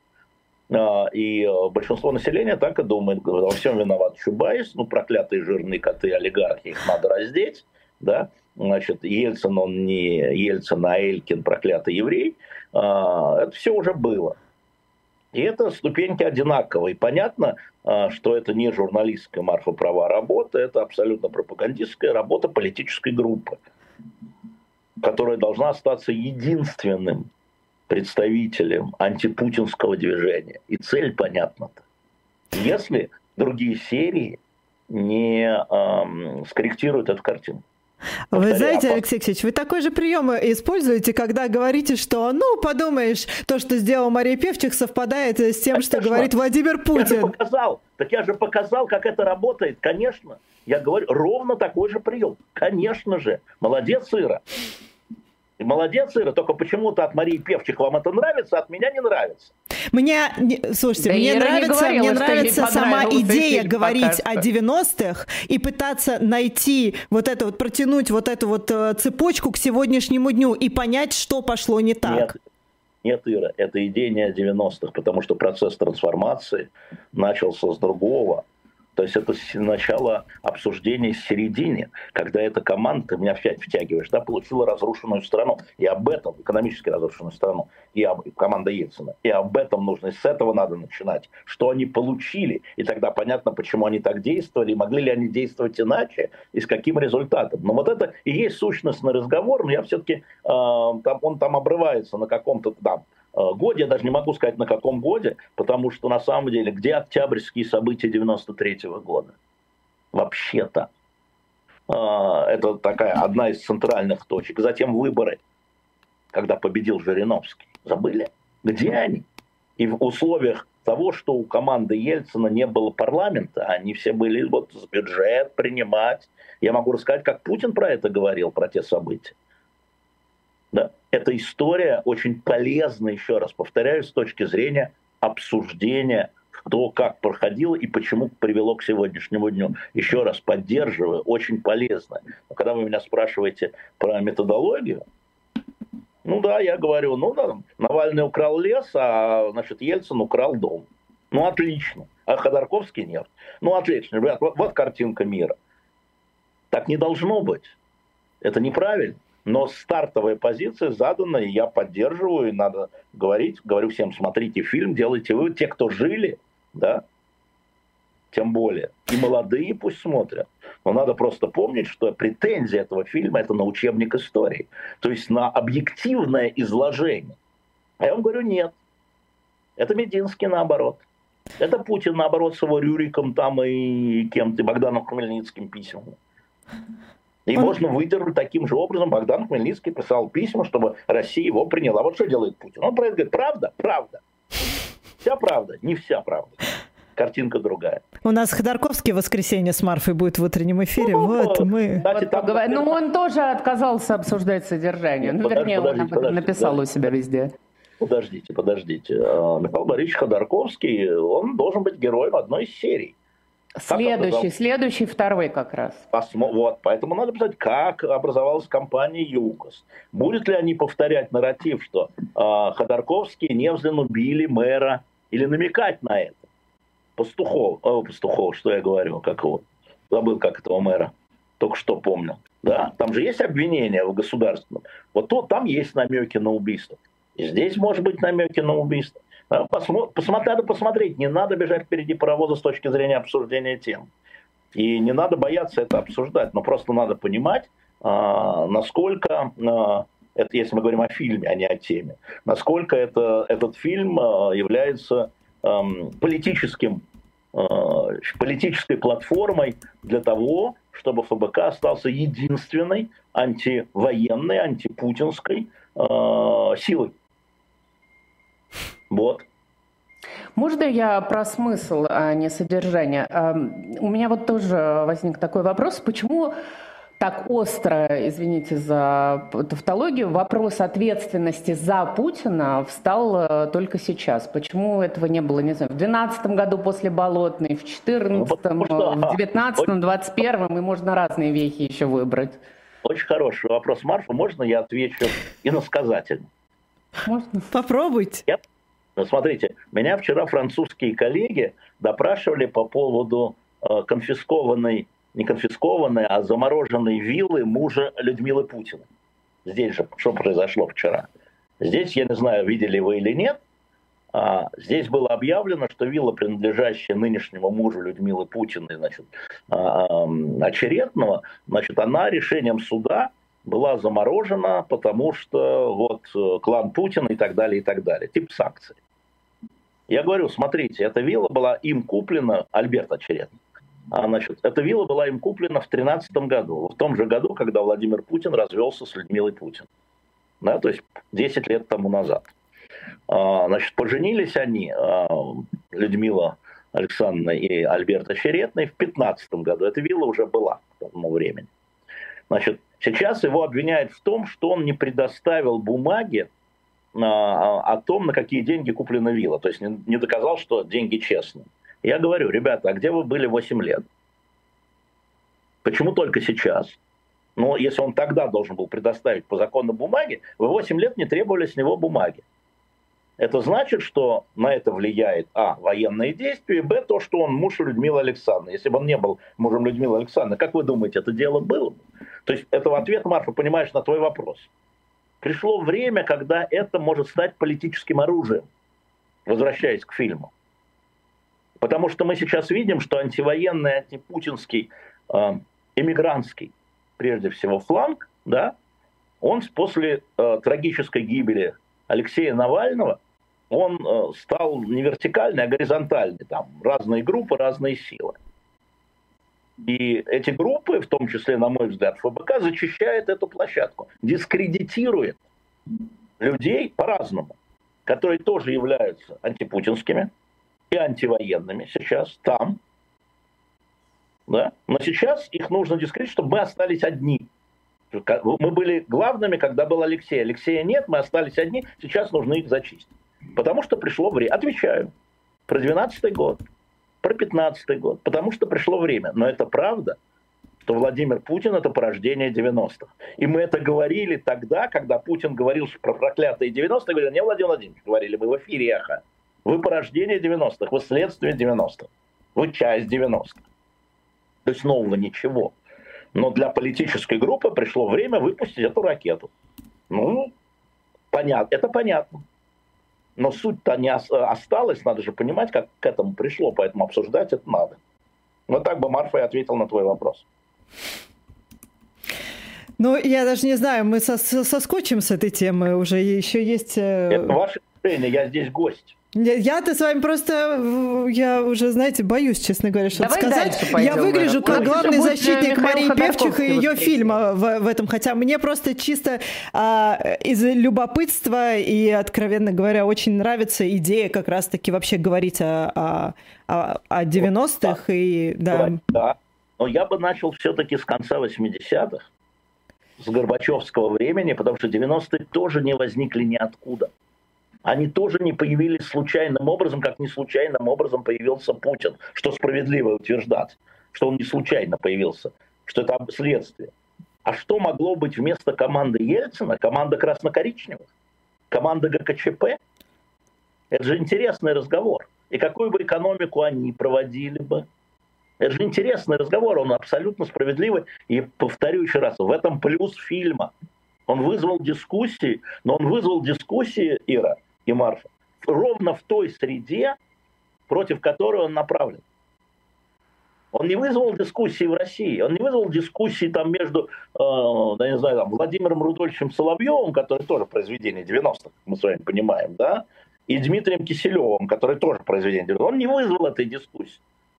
И большинство населения так и думает, во всем виноват Чубайс, проклятые жирные коты, олигархи, их надо раздеть, да, значит, Ельцин, он не Ельцин, а Элькин, проклятый еврей, это все уже было. И это ступеньки одинаковые. Понятно, что это не журналистская Марфа права работа, это абсолютно пропагандистская работа политической группы, которая должна остаться единственным представителем антипутинского движения. И цель понятна-то. Если другие серии не скорректируют эту картину. Вы знаете, Алексей Алексеевич, вы такой же прием используете, когда говорите, что, подумаешь, то, что сделала Мария Певчих, совпадает с тем, что говорит Владимир Путин. Я же показал, как это работает, конечно. Я говорю, ровно такой же прием. Конечно же. Молодец, Ира. Молодец, Ира, только почему-то от Марии Певчих вам это нравится, а от меня не нравится. Слушайте, мне нравится сама идея говорить о 90-х и пытаться найти протянуть эту цепочку к сегодняшнему дню и понять, что пошло не так. Нет, Ира, это идея не о 90-х, потому что процесс трансформации начался с другого. То есть это начало обсуждения с середины, когда эта команда, ты меня опять втягиваешь, да, получила разрушенную страну. И об этом, экономически разрушенную страну, команда Ельцина. И об этом нужно, и с этого надо начинать. Что они получили, и тогда понятно, почему они так действовали, и могли ли они действовать иначе, и с каким результатом. Но это и есть сущностный разговор, но я все-таки, он там обрывается на каком-то годе, я даже не могу сказать, на каком годе, потому что на самом деле, где октябрьские события 93-го года? Вообще-то. Это такая одна из центральных точек. Затем выборы, когда победил Жириновский. Забыли? Где они? И в условиях того, что у команды Ельцина не было парламента, они все были бюджет принимать, Я могу рассказать, как Путин про это говорил, про те события. Да? Эта история очень полезна, еще раз повторяю, с точки зрения обсуждения, кто как проходил и почему привело к сегодняшнему дню. Еще раз поддерживаю, очень полезно. Но когда вы меня спрашиваете про методологию, ну да, я говорю, ну да, Навальный украл лес, а значит, Ельцин украл дом. Ну отлично. А Ходорковский нет. Ну отлично, ребят, вот картинка мира. Так не должно быть. Это неправильно. Но стартовая позиция задана, и я поддерживаю, и надо говорить. Говорю всем, смотрите фильм, делайте вывод. Те, кто жили, да, тем более. И молодые пусть смотрят. Но надо просто помнить, что претензия этого фильма – это на учебник истории. То есть на объективное изложение. А я вам говорю, нет. Это Мединский наоборот. Это Путин наоборот с его Рюриком там и кем-то, Богданом Хмельницким письмами. И можно выдернуть таким же образом. Богдан Хмельницкий писал письма, чтобы Россия его приняла. Вот что делает Путин? Он говорит, правда? Правда. Вся правда, не вся правда. Картинка другая. У нас Ходорковский в воскресенье с Марфой будет в утреннем эфире. Кстати, ну, он тоже отказался обсуждать содержание. Ну, вернее, он написал у себя везде. Подождите. Михаил Борисович Ходорковский, он должен быть героем одной из серий. Следующий, второй как раз. Вот, поэтому надо писать, как образовалась компания ЮКОС. Будут ли они повторять нарратив, что Ходорковский Невзлин убили мэра, или намекать на это? Пастухов, что я говорю, как его? Забыл, как этого мэра. Только что помнил. Да? Там же есть обвинения в государственном. Вот тут там есть намеки на убийство. И здесь может быть намеки на убийство. Надо посмотреть, не надо бежать впереди паровоза с точки зрения обсуждения тем. И не надо бояться это обсуждать, но просто надо понимать, насколько, это если мы говорим о фильме, а не о теме, насколько этот фильм является политической платформой для того, чтобы ФБК остался единственной антивоенной, антипутинской силой. Вот. Можно я про смысл, а не содержание? У меня вот тоже возник такой вопрос. Почему так остро, извините за тавтологию, вопрос ответственности за Путина встал только сейчас? Почему этого не было, не знаю, в 2012 году после Болотной, в 2014, в 2019, в 2021, и можно разные вехи еще выбрать? Очень хороший вопрос, Марфа. Можно я отвечу иносказательно? Можно. Попробуйте. Ну, смотрите, меня вчера французские коллеги допрашивали по поводу не конфискованной, а замороженной виллы мужа Людмилы Путина. Здесь же, что произошло вчера? Здесь, я не знаю, видели вы или нет, здесь было объявлено, что вилла, принадлежащая нынешнему мужу Людмилы Путиной, значит, Очеретного, значит, она решением суда была заморожена, потому что вот клан Путина и так далее, тип санкций. Я говорю, смотрите, эта вилла была им куплена, Альберт Очеретный, значит, эта вилла была им куплена в 2013 году, в том же году, когда Владимир Путин развелся с Людмилой Путиной. Да, то есть 10 лет тому назад. Значит, поженились они, Людмила Александровна и Альберт Очеретный, в 2015 году. Эта вилла уже была к тому времени. Значит, сейчас его обвиняют в том, что он не предоставил бумаги о том, на какие деньги куплена вилла. То есть не доказал, что деньги честные. Я говорю, ребята, а где вы были 8 лет? Почему только сейчас? Но если он тогда должен был предоставить по закону бумаги, вы 8 лет не требовали с него бумаги. Это значит, что на это влияет, военные действия, и, б, то, что он муж Людмилы Александровны. Если бы он не был мужем Людмилы Александровны, как вы думаете, это дело было бы? То есть это ответ, Марфа, понимаешь, на твой вопрос. Пришло время, когда это может стать политическим оружием, возвращаясь к фильму. Потому что мы сейчас видим, что антивоенный, антипутинский, эмигрантский, прежде всего, фланг, да, он после трагической гибели Алексея Навального, он стал не вертикальный, а горизонтальный. Там разные группы, разные силы. И эти группы, в том числе, на мой взгляд, ФБК, зачищает эту площадку, дискредитирует людей по-разному, которые тоже являются антипутинскими и антивоенными сейчас там. Да? Но сейчас их нужно дискредитировать, чтобы мы остались одни. Мы были главными, когда был Алексей. Алексея нет, мы остались одни, сейчас нужно их зачистить. Потому что пришло время. Отвечаю. Про 12-й год, про 15-й год. Потому что пришло время. Но это правда, что Владимир Путин – это порождение 90-х. И мы это говорили тогда, когда Путин говорил про проклятые 90-е. Говорили, не Владимир Владимирович, говорили мы в эфире «Эхо». Вы порождение 90-х, вы следствие 90-х. Вы часть 90-х. То есть нового ничего. Но для политической группы пришло время выпустить эту ракету. Ну, понятно, это понятно. Но суть-то не осталась, надо же понимать, как к этому пришло, поэтому обсуждать это надо. Вот так бы Марфа и ответил на твой вопрос. Ну, я даже не знаю, мы соскочим с этой темы уже, еще есть... Это ваше решение, я здесь гость. Я-то с вами просто, я уже, знаете, боюсь, честно говоря, что-то сказать. Я выгляжу как главный защитник Марии Певчих и ее фильма в этом, хотя мне просто чисто из любопытства и, откровенно говоря, очень нравится идея как раз-таки вообще говорить о 90-х. И, да. Да, но я бы начал все-таки с конца 80-х, с Горбачевского времени, потому что 90-е тоже не возникли ниоткуда. Они тоже не появились случайным образом, как не случайным образом появился Путин, что справедливо утверждать, что он не случайно появился, что это следствие. А что могло быть вместо команды Ельцина? Команда красно-коричневых? Команда ГКЧП? Это же интересный разговор. И какую бы экономику они проводили бы? Это же интересный разговор, он абсолютно справедливый. И повторю еще раз, в этом плюс фильма. Он вызвал дискуссии, но он вызвал дискуссии, Ира и Марфа, ровно в той среде, против которой он направлен. Он не вызвал дискуссии в России, он не вызвал дискуссии там между, я не знаю, там, Владимиром Рудольфовичем Соловьевым, который тоже произведение 90-х, мы с вами понимаем, да, и Дмитрием Киселевым, который тоже произведение 90-х. Он не вызвал этой дискуссии.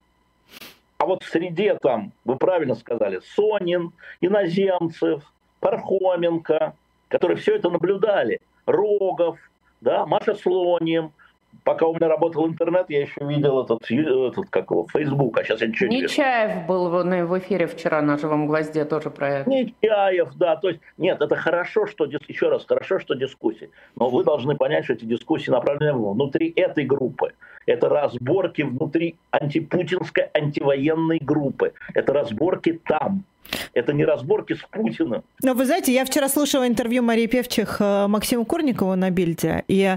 А вот в среде там, вы правильно сказали, Сонин, Иноземцев, Пархоменко, которые все это наблюдали, Рогов, да, Маша Слоним. Пока у меня работал интернет, я еще видел этот как его, Facebook, а сейчас я ничего не вижу. Нечаев был в эфире вчера на «Живом гвозде» тоже про это. Нечаев, да, то есть, нет, это хорошо, что, еще раз, хорошо, что дискуссии, но вы должны понять, что эти дискуссии направлены внутри этой группы. Это разборки внутри антипутинской, антивоенной группы. Это разборки там. Это не разборки с Путиным. Но вы знаете, я вчера слушала интервью Марии Певчих Максиму Курникову на Бильде, и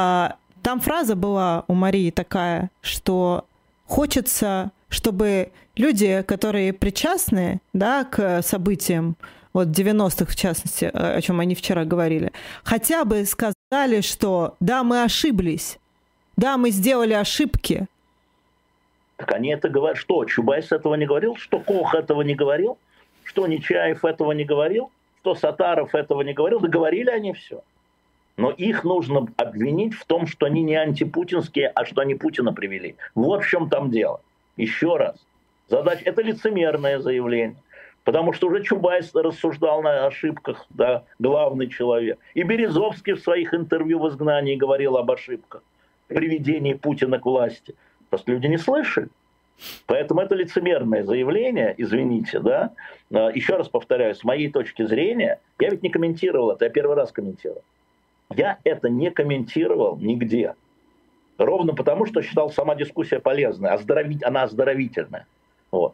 там фраза была у Марии такая, что хочется, чтобы люди, которые причастны, да, к событиям, вот 90-х в частности, о чем они вчера говорили, хотя бы сказали, что да, мы ошиблись, да, мы сделали ошибки. Так они это говорят. Что, Чубайс этого не говорил? Что Кох этого не говорил? Что Нечаев этого не говорил? Что Сатаров этого не говорил? Да говорили они все. Но их нужно обвинить в том, что они не антипутинские, а что они Путина привели. Вот в чем там дело. Еще раз. Задача – это лицемерное заявление. Потому что уже Чубайс рассуждал на ошибках, да, главный человек. И Березовский в своих интервью в «Изгнании» говорил об ошибках. Приведении Путина к власти. Просто люди не слышали. Поэтому это лицемерное заявление, извините, да. Еще раз повторяю, с моей точки зрения, я ведь не комментировал это, я первый раз комментировал. Я это не комментировал нигде. Ровно потому, что считал сама дискуссия полезной, она оздоровительная. Вот.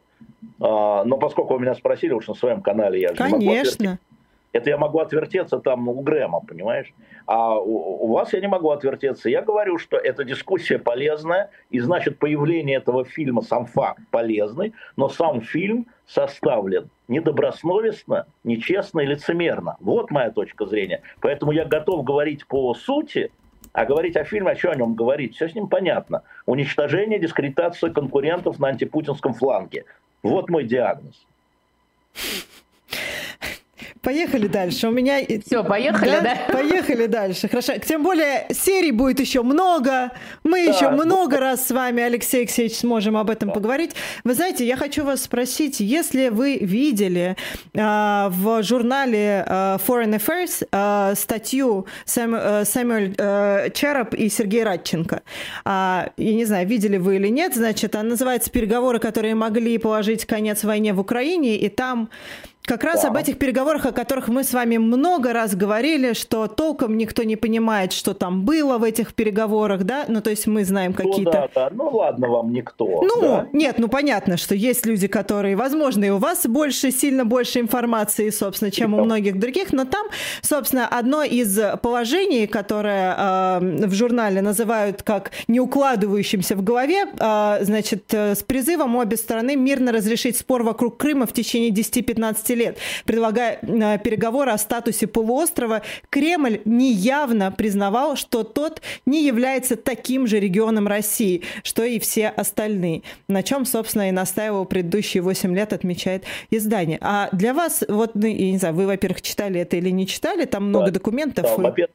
Но поскольку вы меня спросили уж на своем канале, я же не могу отвертеться. Это я могу отвертеться там у Грэма, понимаешь? А у вас я не могу отвертеться. Я говорю, что эта дискуссия полезная, и значит появление этого фильма, сам факт полезный, но сам фильм составлен недобросовестно, нечестно и лицемерно. Вот моя точка зрения. Поэтому я готов говорить по сути, а говорить о фильме, о чем о нем говорить, все с ним понятно. Уничтожение, дискредитация конкурентов на антипутинском фланге. Вот мой диагноз. Поехали дальше. У меня... Все, поехали, да? Поехали дальше. Хорошо. Тем более, серий будет еще много. Мы еще много раз с вами, Алексей Алексеевич, сможем об этом поговорить. Вы знаете, я хочу вас спросить, если вы видели в журнале Foreign Affairs статью Сэмюэль Чарап и Сергей Радченко. Я не знаю, видели вы или нет, значит, она называется «Переговоры, которые могли положить конец войне в Украине», и там как раз об этих переговорах, о которых мы с вами много раз говорили, что толком никто не понимает, что там было в этих переговорах, да? Ну, то есть мы знаем какие-то... Ну, ладно вам никто. Нет, понятно, что есть люди, которые, возможно, и у вас сильно больше информации, собственно, чем у многих других, но там, собственно, одно из положений, которое в журнале называют как не укладывающимся в голове, значит, с призывом обе стороны мирно разрешить спор вокруг Крыма в течение 10-15 лет, предлагая переговоры о статусе полуострова, Кремль неявно признавал, что тот не является таким же регионом России, что и все остальные, на чем, собственно, и настаивал предыдущие 8 лет, отмечает издание. А для вас, вот, я не знаю, вы, во-первых, читали это или не читали, там много документов.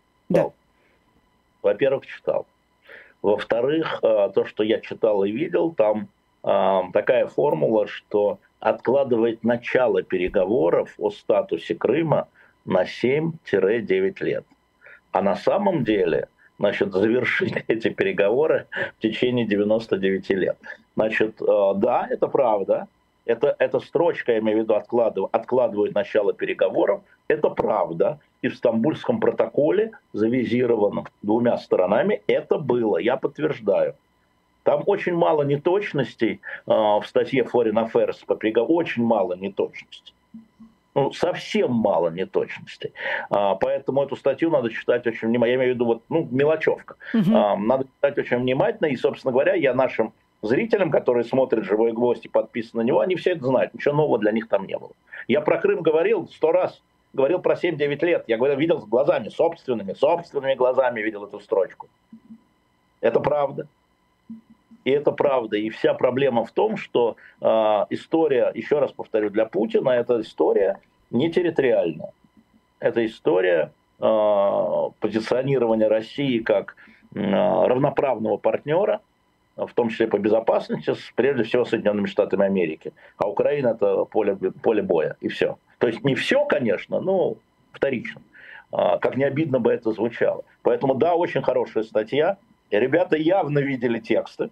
Во-первых, читал. Во-вторых, то, что я читал и видел, там такая формула, что откладывает начало переговоров о статусе Крыма на 7-9 лет. А на самом деле, значит, завершить эти переговоры в течение 99 лет. Значит, да, это правда. Эта строчка, я имею в виду, откладывают начало переговоров. Это правда. И в Стамбульском протоколе, завизированном двумя сторонами, это было, я подтверждаю. Там очень мало неточностей в статье Foreign Affairs по переговорам, очень мало неточностей. Ну, совсем мало неточностей. Поэтому эту статью надо читать очень внимательно. Я имею в виду, мелочевка. Надо читать очень внимательно. И, собственно говоря, я нашим зрителям, которые смотрят «Живой гвоздь» и подписаны на него, они все это знают. Ничего нового для них там не было. Я про Крым говорил 100 раз. Говорил про 7-9 лет. Я видел глазами, собственными глазами видел эту строчку. Это правда. И это правда. И вся проблема в том, что история, еще раз повторю, для Путина эта история не территориальная. Это история позиционирования России как равноправного партнера, в том числе по безопасности, прежде всего Соединенными Штатами Америки. А Украина – это поле боя, и все. То есть не все, конечно, но вторично. Как не обидно бы это звучало. Поэтому, да, очень хорошая статья. И ребята явно видели тексты.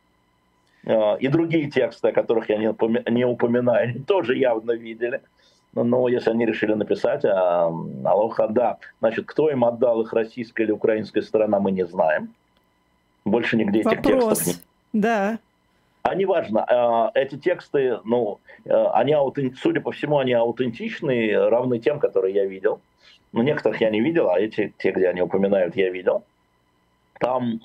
И другие тексты, о которых я не упоминаю, они тоже явно видели. Но если они решили написать, алоха, да. Значит, кто им отдал их, российская или украинская сторона, мы не знаем. Больше нигде этих текстов нет. Да. А неважно, эти тексты, они, судя по всему, они аутентичные, равны тем, которые я видел. Но некоторых я не видел, а те, где они упоминают, я видел. Там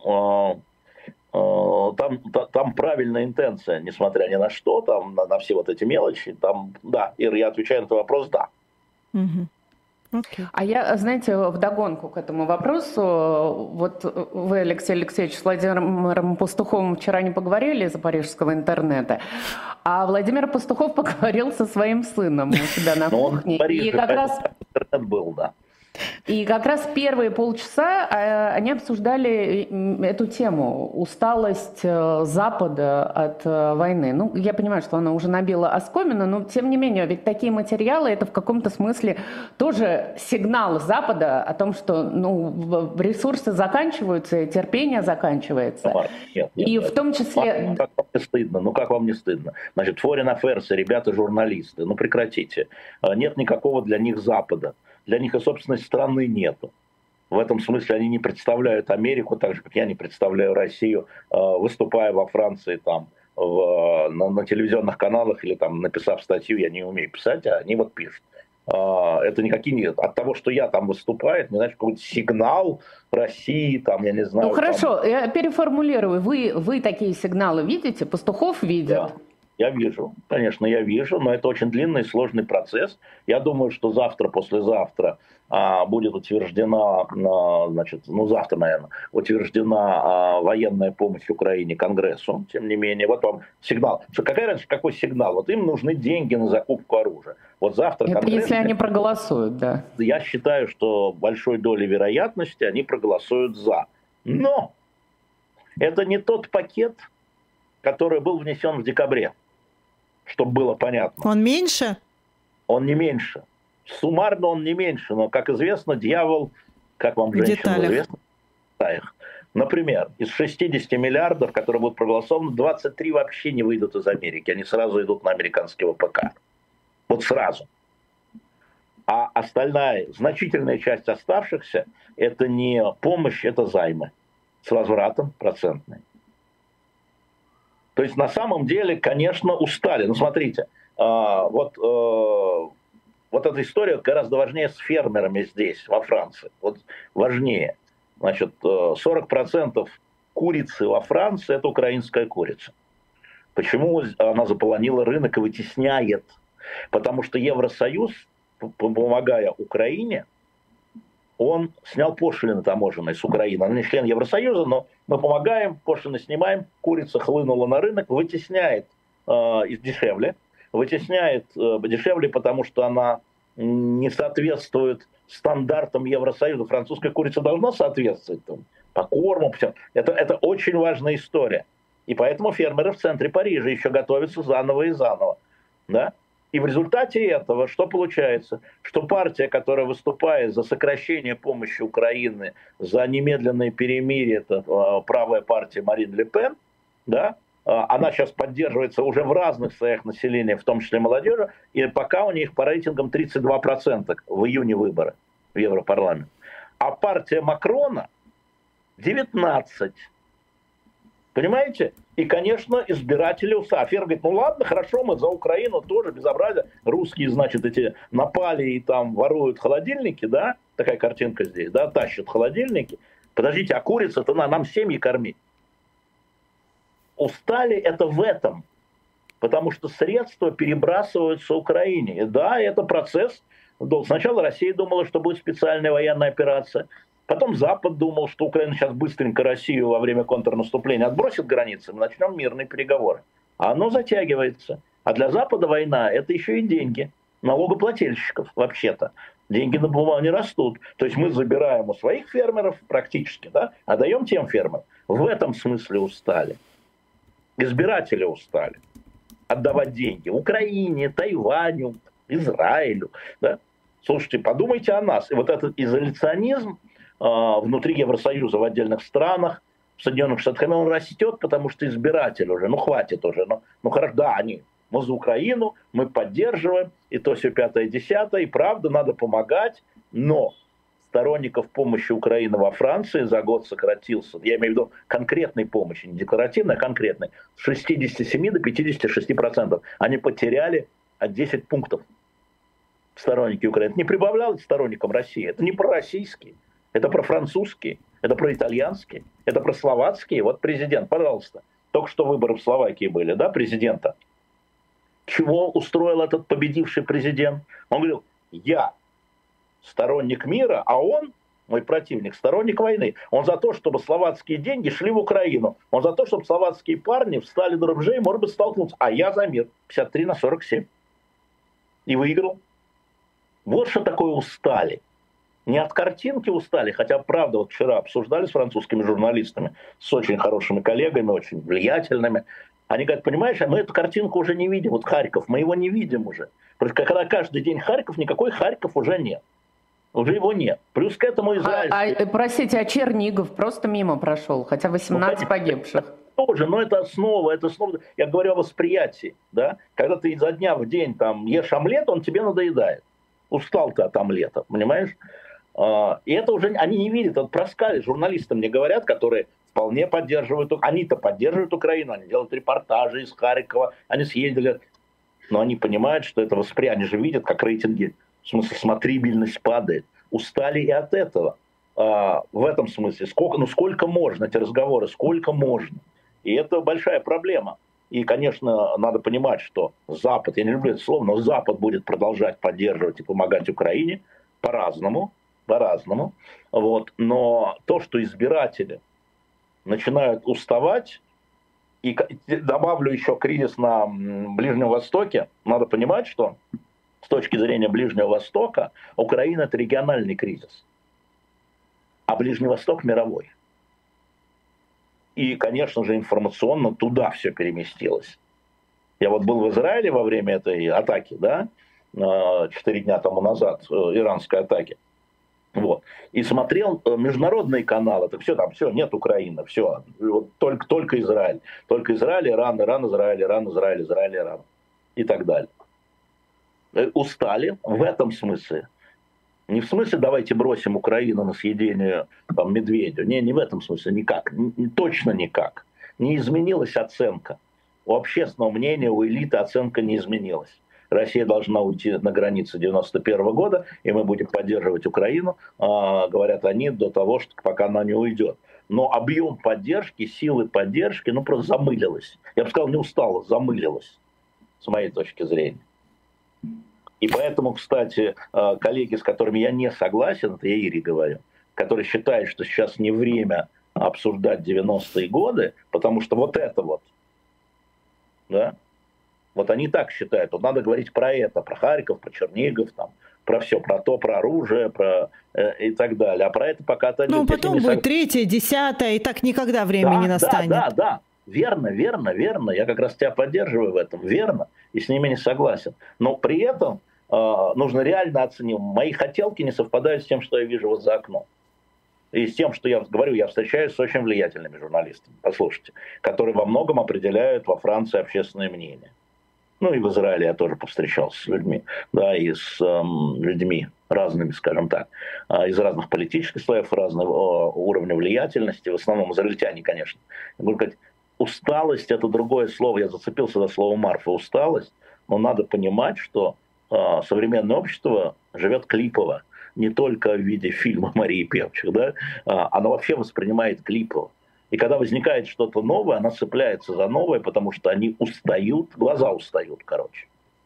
правильная интенция, несмотря ни на что, там, на все вот эти мелочи. Там, да, Ира, я отвечаю на этот вопрос, да. Угу. Okay. А я, знаете, вдогонку к этому вопросу, вот вы, Алексей Алексеевич, с Владимиром Пастуховым вчера не поговорили из-за парижского интернета, а Владимир Пастухов поговорил со своим сыном у себя на кухне. И как раз интернет был, да. И как раз первые полчаса они обсуждали эту тему, усталость Запада от войны. Ну, я понимаю, что она уже набила оскомину, но тем не менее, ведь такие материалы — это в каком-то смысле тоже сигнал Запада о том, что ресурсы заканчиваются, терпение заканчивается. Нет, и в том числе... Как вам не стыдно? Как вам не стыдно? Значит, Foreign Affairs, ребята-журналисты, прекратите. Нет никакого для них Запада. Для них и собственной страны нету. В этом смысле они не представляют Америку так же, как я не представляю Россию, выступая во Франции там, на телевизионных каналах или там, написав статью, я не умею писать, а они пишут. Это никакие нет. От того, что я там выступаю, не знаю, какой-то сигнал России, там, я не знаю. Ну хорошо, я переформулирую. Вы такие сигналы видите? Пастухов видит? Да. Я вижу, конечно, я вижу, но это очень длинный и сложный процесс. Я думаю, что завтра, послезавтра будет утверждена, значит, ну завтра, наверное, утверждена военная помощь Украине Конгрессу. Тем не менее, вот вам сигнал. Какая раньше, какой сигнал? Вот им нужны деньги на закупку оружия. Вот завтра это Конгресс... если они проголосуют, да. Я считаю, что большой долей вероятности они проголосуют за. Но это не тот пакет, который был внесен в декабре. Чтобы было понятно. Он меньше? Он не меньше. Суммарно он не меньше, но, как известно, дьявол, как вам, женщинам, известно, в деталях. Например, из 60 миллиардов, которые будут проголосованы, 23 вообще не выйдут из Америки. Они сразу идут на американский ВПК. Вот сразу. А остальная, значительная часть оставшихся, это не помощь, это займы. С возвратом процентный. То есть на самом деле, конечно, устали. Ну, смотрите, вот эта история гораздо важнее с фермерами здесь, во Франции. Вот важнее. Значит, 40% курицы во Франции – это украинская курица. Почему она заполонила рынок и вытесняет? Потому что Евросоюз, помогая Украине, он снял пошлины таможенные с Украины. Она не член Евросоюза, но мы помогаем, пошлины снимаем, курица хлынула на рынок, вытесняет дешевле. Вытесняет дешевле, потому что она не соответствует стандартам Евросоюза. Французская курица должна соответствовать там, по корму. Это очень важная история. И поэтому фермеры в центре Парижа еще готовятся заново и заново. Да? И в результате этого что получается? Что партия, которая выступает за сокращение помощи Украины, за немедленное перемирие, это правая партия Марин Ле Пен, да, она сейчас поддерживается уже в разных слоях населения, в том числе молодежи, и пока у них по рейтингам 32% в июне выборы в Европарламент. А партия Макрона 19%. Понимаете? И, конечно, избиратели Фер говорит, ну ладно, хорошо, мы за Украину тоже безобразие. Русские, значит, эти напали и там воруют холодильники, да? Такая картинка здесь, да? Тащат холодильники. Подождите, а курица-то нам семьи кормить. Устали это в этом. Потому что средства перебрасываются Украине. И да, это процесс. Сначала Россия думала, что будет специальная военная операция. Потом Запад думал, что Украина сейчас быстренько Россию во время контрнаступления отбросит границы, мы начнем мирные переговоры. А оно затягивается. А для Запада война – это еще и деньги налогоплательщиков вообще-то. Деньги на бумаге растут. То есть мы забираем у своих фермеров практически, да, а даем тем фермерам. В этом смысле устали. Избиратели устали отдавать деньги Украине, Тайваню, Израилю. Да? Слушайте, подумайте о нас. И вот этот изоляционизм внутри Евросоюза в отдельных странах, в Соединенных Штатах, он растет, потому что избиратели уже, ну хватит уже, ну хорошо, да, мы за Украину, мы поддерживаем, и то все 5-10, и правда, надо помогать, но сторонников помощи Украины во Франции за год сократился, я имею в виду конкретной помощи, не декларативной, а конкретной, с 67 до 56%. Они потеряли 10 пунктов сторонники Украины. Это не прибавлялось сторонникам России, это не пророссийские. Это про французские, это про итальянские, это про словацкие. Вот президент, пожалуйста. Только что выборы в Словакии были, да, президента. Чего устроил этот победивший президент? Он говорил, я сторонник мира, а он, мой противник, сторонник войны. Он за то, чтобы словацкие деньги шли в Украину. Он за то, чтобы словацкие парни встали на рубеже и, может быть, столкнуться. А я за мир. 53-47. И выиграл. Вот что такое устали. Не от картинки устали, хотя, правда, вот вчера обсуждали с французскими журналистами, с очень хорошими коллегами, очень влиятельными. Они говорят, понимаешь, мы эту картинку уже не видим. Вот Харьков, мы его не видим уже. Потому что когда каждый день Харьков, никакой Харьков уже нет. Уже его нет. Плюс к этому израильский... Простите, а Чернигов просто мимо прошел, хотя 18 погибших. тоже, но это основа, я говорю о восприятии, да, когда ты изо дня в день там ешь омлет, он тебе надоедает, устал ты от омлета, понимаешь, и это уже они не видят, это проскали, журналисты мне говорят, которые вполне поддерживают, они-то поддерживают Украину, они делают репортажи из Харькова, они съездили, но они понимают, что это восприятие, они же видят, как рейтинги, в смысле смотрибельность падает, устали и от этого. В этом смысле, сколько можно, эти разговоры, сколько можно. И это большая проблема. И, конечно, надо понимать, что Запад, я не люблю это слово, но Запад будет продолжать поддерживать и помогать Украине по-разному. Вот. Но то, что избиратели начинают уставать, и добавлю еще кризис на Ближнем Востоке, надо понимать, что с точки зрения Ближнего Востока Украина – это региональный кризис, а Ближний Восток – мировой. И, конечно же, информационно туда все переместилось. Я вот был в Израиле во время этой атаки, да, 4 дня тому назад, иранской атаки. Вот. И смотрел международные каналы, это все там, все, нет Украины, все, только Израиль. Только Израиль, Иран, Израиль, Иран и так далее. Устали в этом смысле. Не в смысле давайте бросим Украину на съедение там, медведю. Не в этом смысле никак. Точно никак. Не изменилась оценка. У общественного мнения, у элиты оценка не изменилась. Россия должна уйти на границы 91 года, и мы будем поддерживать Украину, говорят они, до того, что, пока она не уйдет. Но объем поддержки, силы поддержки, просто замылилась. Я бы сказал, не устала, замылилась, с моей точки зрения. И поэтому, кстати, коллеги, с которыми я не согласен, это я Ире говорю, которые считают, что сейчас не время обсуждать 90-е годы, потому что вот это вот, да, вот они так считают, вот надо говорить про это, про Харьков, про Чернигов, там, про все, про то, про оружие, про и так далее. А про это пока-то... Ну, потом будет 3-е, 10-е, и так никогда время не настанет. Да. Верно. Я как раз тебя поддерживаю в этом. Верно. И с ними не согласен. Но при этом нужно реально оценить. Мои хотелки не совпадают с тем, что я вижу вот за окном. И с тем, что я говорю, я встречаюсь с очень влиятельными журналистами, послушайте, которые во многом определяют во Франции общественное мнение. Ну и в Израиле я тоже повстречался с людьми, да, и с людьми разными, скажем так, из разных политических слоев, разного уровня влиятельности, в основном израильтяне, конечно. Я могу сказать, усталость – это другое слово, я зацепился за слово Марфа, усталость, но надо понимать, что современное общество живет клипово, не только в виде фильма Марии Певчих, да, оно вообще воспринимает клипово. И когда возникает что-то новое, она цепляется за новое, потому что они устают, глаза устают, короче.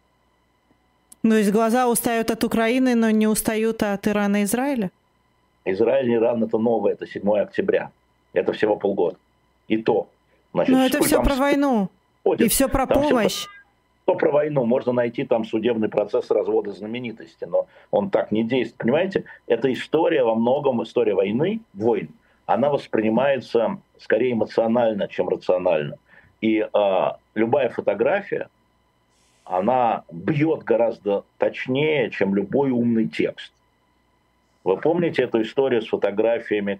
То есть глаза устают от Украины, но не устают от Ирана и Израиля? Израиль и Иран – это новое, это 7 октября. Это всего полгода. И то. Значит, но это все про войну. И все про помощь. Что про войну? Можно найти там судебный процесс развода знаменитости, но он так не действует. Понимаете, эта история во многом, история войн, она воспринимается скорее эмоционально, чем рационально. И любая фотография, она бьет гораздо точнее, чем любой умный текст. Вы помните эту историю с фотографиями,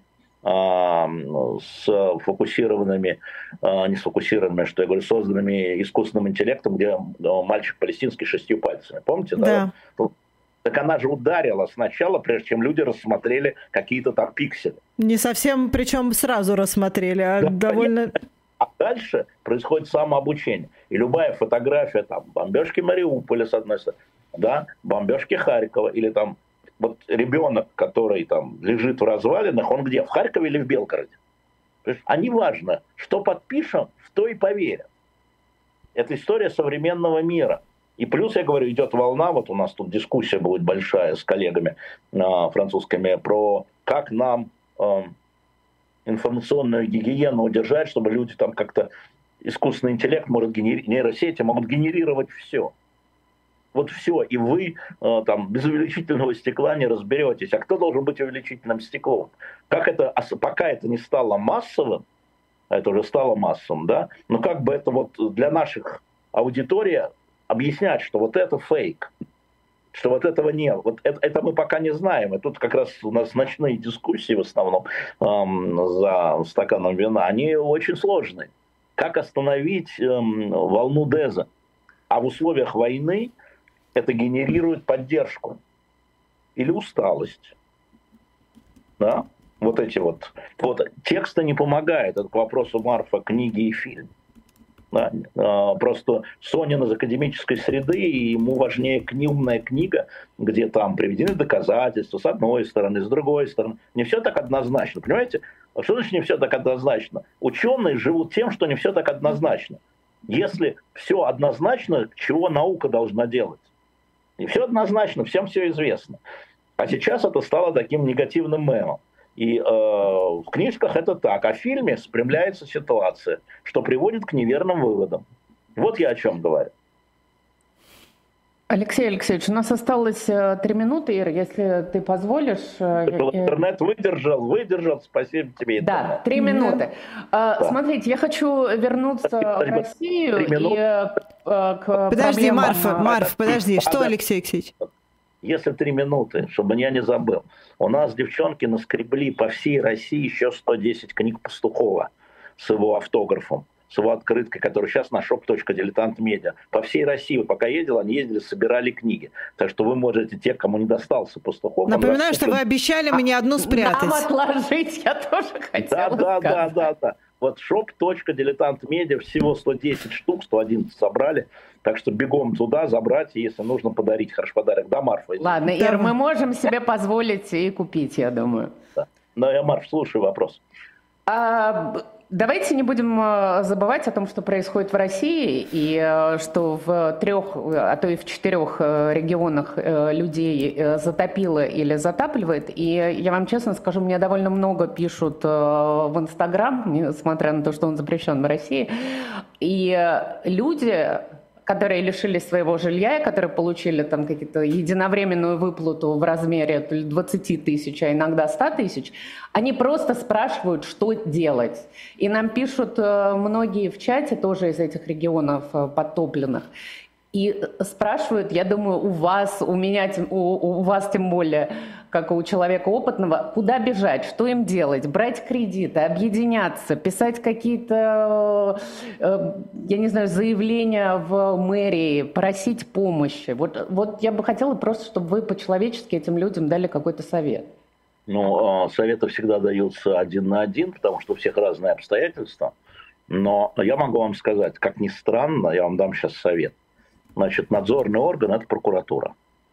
с фокусированными, не сфокусированными, что я говорю, созданными искусственным интеллектом, где мальчик палестинский 6 пальцами. Помните? Да. Так она же ударила сначала, прежде чем люди рассмотрели какие-то там пиксели. Не совсем, причем сразу рассмотрели, а да, довольно... А дальше происходит самообучение. И любая фотография, там, бомбежки Мариуполя, с одной стороны, да, бомбежки Харькова, или там вот ребенок, который там лежит в развалинах, он где? В Харькове или в Белгороде? То есть, а неважно, что подпишем, в то и поверят. Это история современного мира. И плюс, я говорю, идет волна, вот у нас тут дискуссия будет большая с коллегами французскими, про как нам информационную гигиену удержать, чтобы люди там как-то, искусственный интеллект может нейросети могут генерировать все. Вот все, и вы там без увеличительного стекла не разберетесь. А кто должен быть увеличительным стеклом? Как это, пока это не стало массовым, а это уже стало массовым, да, но как бы это вот для наших аудиторий объяснять, что вот это фейк, что вот этого нет. Вот это мы пока не знаем. И тут как раз у нас ночные дискуссии в основном за стаканом вина, они очень сложные. Как остановить волну Деза? А в условиях войны это генерирует поддержку или усталость. Да? Вот эти вот. Тексты не помогают. Это к вопросу Марфа, книги и фильм. Да? Просто Сонин из академической среды, и ему важнее умная книга, где там приведены доказательства с одной стороны, с другой стороны. Не все так однозначно, понимаете? Что значит не все так однозначно? Ученые живут тем, что не все так однозначно. Если все однозначно, чего наука должна делать? И все однозначно, всем все известно. А сейчас это стало таким негативным мемом. И в книжках это так, а в фильме спрямляется ситуация, что приводит к неверным выводам. Вот я о чем говорю. Алексей Алексеевич, у нас осталось 3 минуты, Ира, если ты позволишь. Интернет выдержал, спасибо тебе. Интернет. Да, 3 минуты. Да. Смотрите, я хочу вернуться в Россию и к Подожди, проблемам... Марф, подожди, что, Алексей Алексеевич? Если 3 минуты, чтобы я не забыл. У нас девчонки наскребли по всей России еще 110 книг Пастухова с его автографом, с его открыткой, которая сейчас на shop.diletant.media. По всей России, пока ездил, они ездили, собирали книги. Так что вы можете, те, кому не достался Пастухов... Напоминаю, что вы обещали мне одну спрятать. Нам отложить, я тоже хотела сказать. Да. Вот shop.diletant.media, всего 110 штук, 111 собрали. Так что бегом туда забрать, и если нужно, подарить хороший подарок. Да, Марфа? Ладно, Ир, мы можем себе позволить и купить, я думаю. Да. Но я, Марф, слушаю вопрос. Давайте не будем забывать о том, что происходит в России, и что в 3, а то и в 4 регионах людей затопило или затапливает. И я вам честно скажу, мне довольно много пишут в Инстаграм, несмотря на то, что он запрещен в России. И люди, которые лишились своего жилья, и которые получили там какие-то единовременную выплату в размере 20 тысяч, а иногда 100 тысяч, они просто спрашивают, что делать. И нам пишут многие в чате, тоже из этих регионов подтопленных, и спрашивают, я думаю, у вас, у меня, у вас тем более, как у человека опытного, куда бежать, что им делать, брать кредиты, объединяться, писать какие-то, я не знаю, заявления в мэрии, просить помощи. Вот я бы хотела просто, чтобы вы по-человечески этим людям дали какой-то совет. Ну, советы всегда даются 1 на 1, потому что у всех разные обстоятельства. Но я могу вам сказать, как ни странно, я вам дам сейчас совет. Значит, надзорный орган – это прокуратура.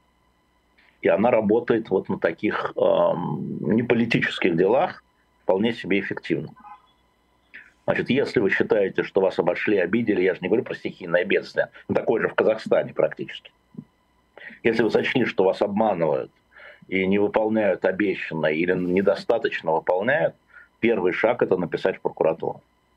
И она работает вот на таких неполитических делах вполне себе эффективно. Значит, если вы считаете, что вас обошли, обидели, я же не говорю про стихийное бедствие, такое же в Казахстане практически. Если вы сочли, что вас обманывают и не выполняют обещанное или недостаточно выполняют, первый шаг – это написать в прокуратуру.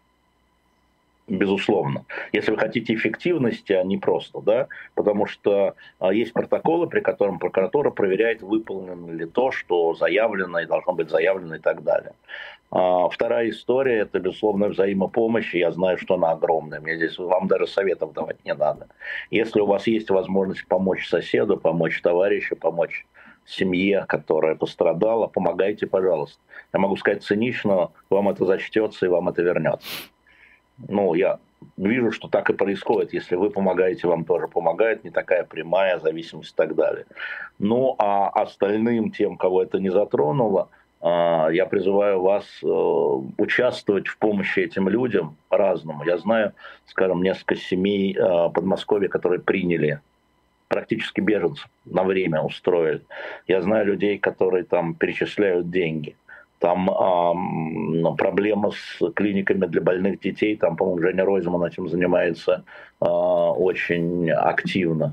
Безусловно. Если вы хотите эффективности, а не просто, да, потому что есть протоколы, при котором прокуратура проверяет, выполнено ли то, что заявлено и должно быть заявлено и так далее. Вторая история – это, безусловно, взаимопомощь. Я знаю, что она огромная. Мне здесь вам даже советов давать не надо. Если у вас есть возможность помочь соседу, помочь товарищу, помочь семье, которая пострадала, помогайте, пожалуйста. Я могу сказать цинично, вам это зачтется и вам это вернется. Ну, я вижу, что так и происходит. Если вы помогаете, вам тоже помогает. Не такая прямая зависимость и так далее. Ну, а остальным, тем, кого это не затронуло, я призываю вас участвовать в помощи этим людям по-разному. Я знаю, скажем, несколько семей Подмосковья, которые приняли практически беженцев, на время устроили. Я знаю людей, которые там перечисляют деньги. Там проблема с клиниками для больных детей. Там, по-моему, Женя Ройзман этим занимается очень активно.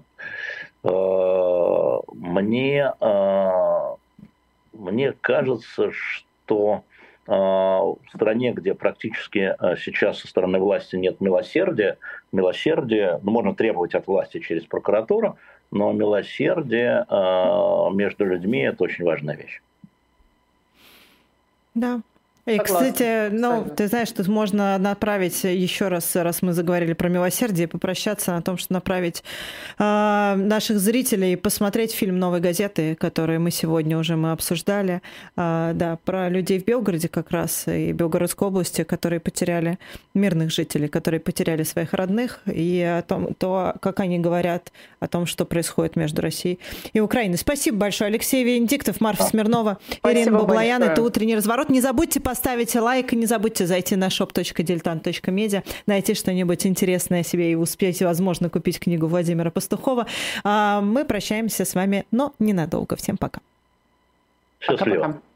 Мне кажется, что в стране, где практически сейчас со стороны власти нет милосердия, можно требовать от власти через прокуратуру, но милосердие между людьми – это очень важная вещь. Да. И, кстати, ты знаешь, тут можно направить еще раз мы заговорили про милосердие, попрощаться на том, что направить наших зрителей посмотреть фильм «Новой газеты», который мы сегодня уже обсуждали, да, про людей в Белгороде как раз и Белгородской области, которые потеряли мирных жителей, которые потеряли своих родных, и о том, как они говорят о том, что происходит между Россией и Украиной. Спасибо большое. Алексей Венедиктов, Марфа Смирнова, Ирина Баблоян. Это «Утренний разворот». Не забудьте поставить лайк и не забудьте зайти на shop.diletant.media, найти что-нибудь интересное себе и успеть, возможно, купить книгу Владимира Пастухова. Мы прощаемся с вами, но ненадолго. Всем пока. Счастливо.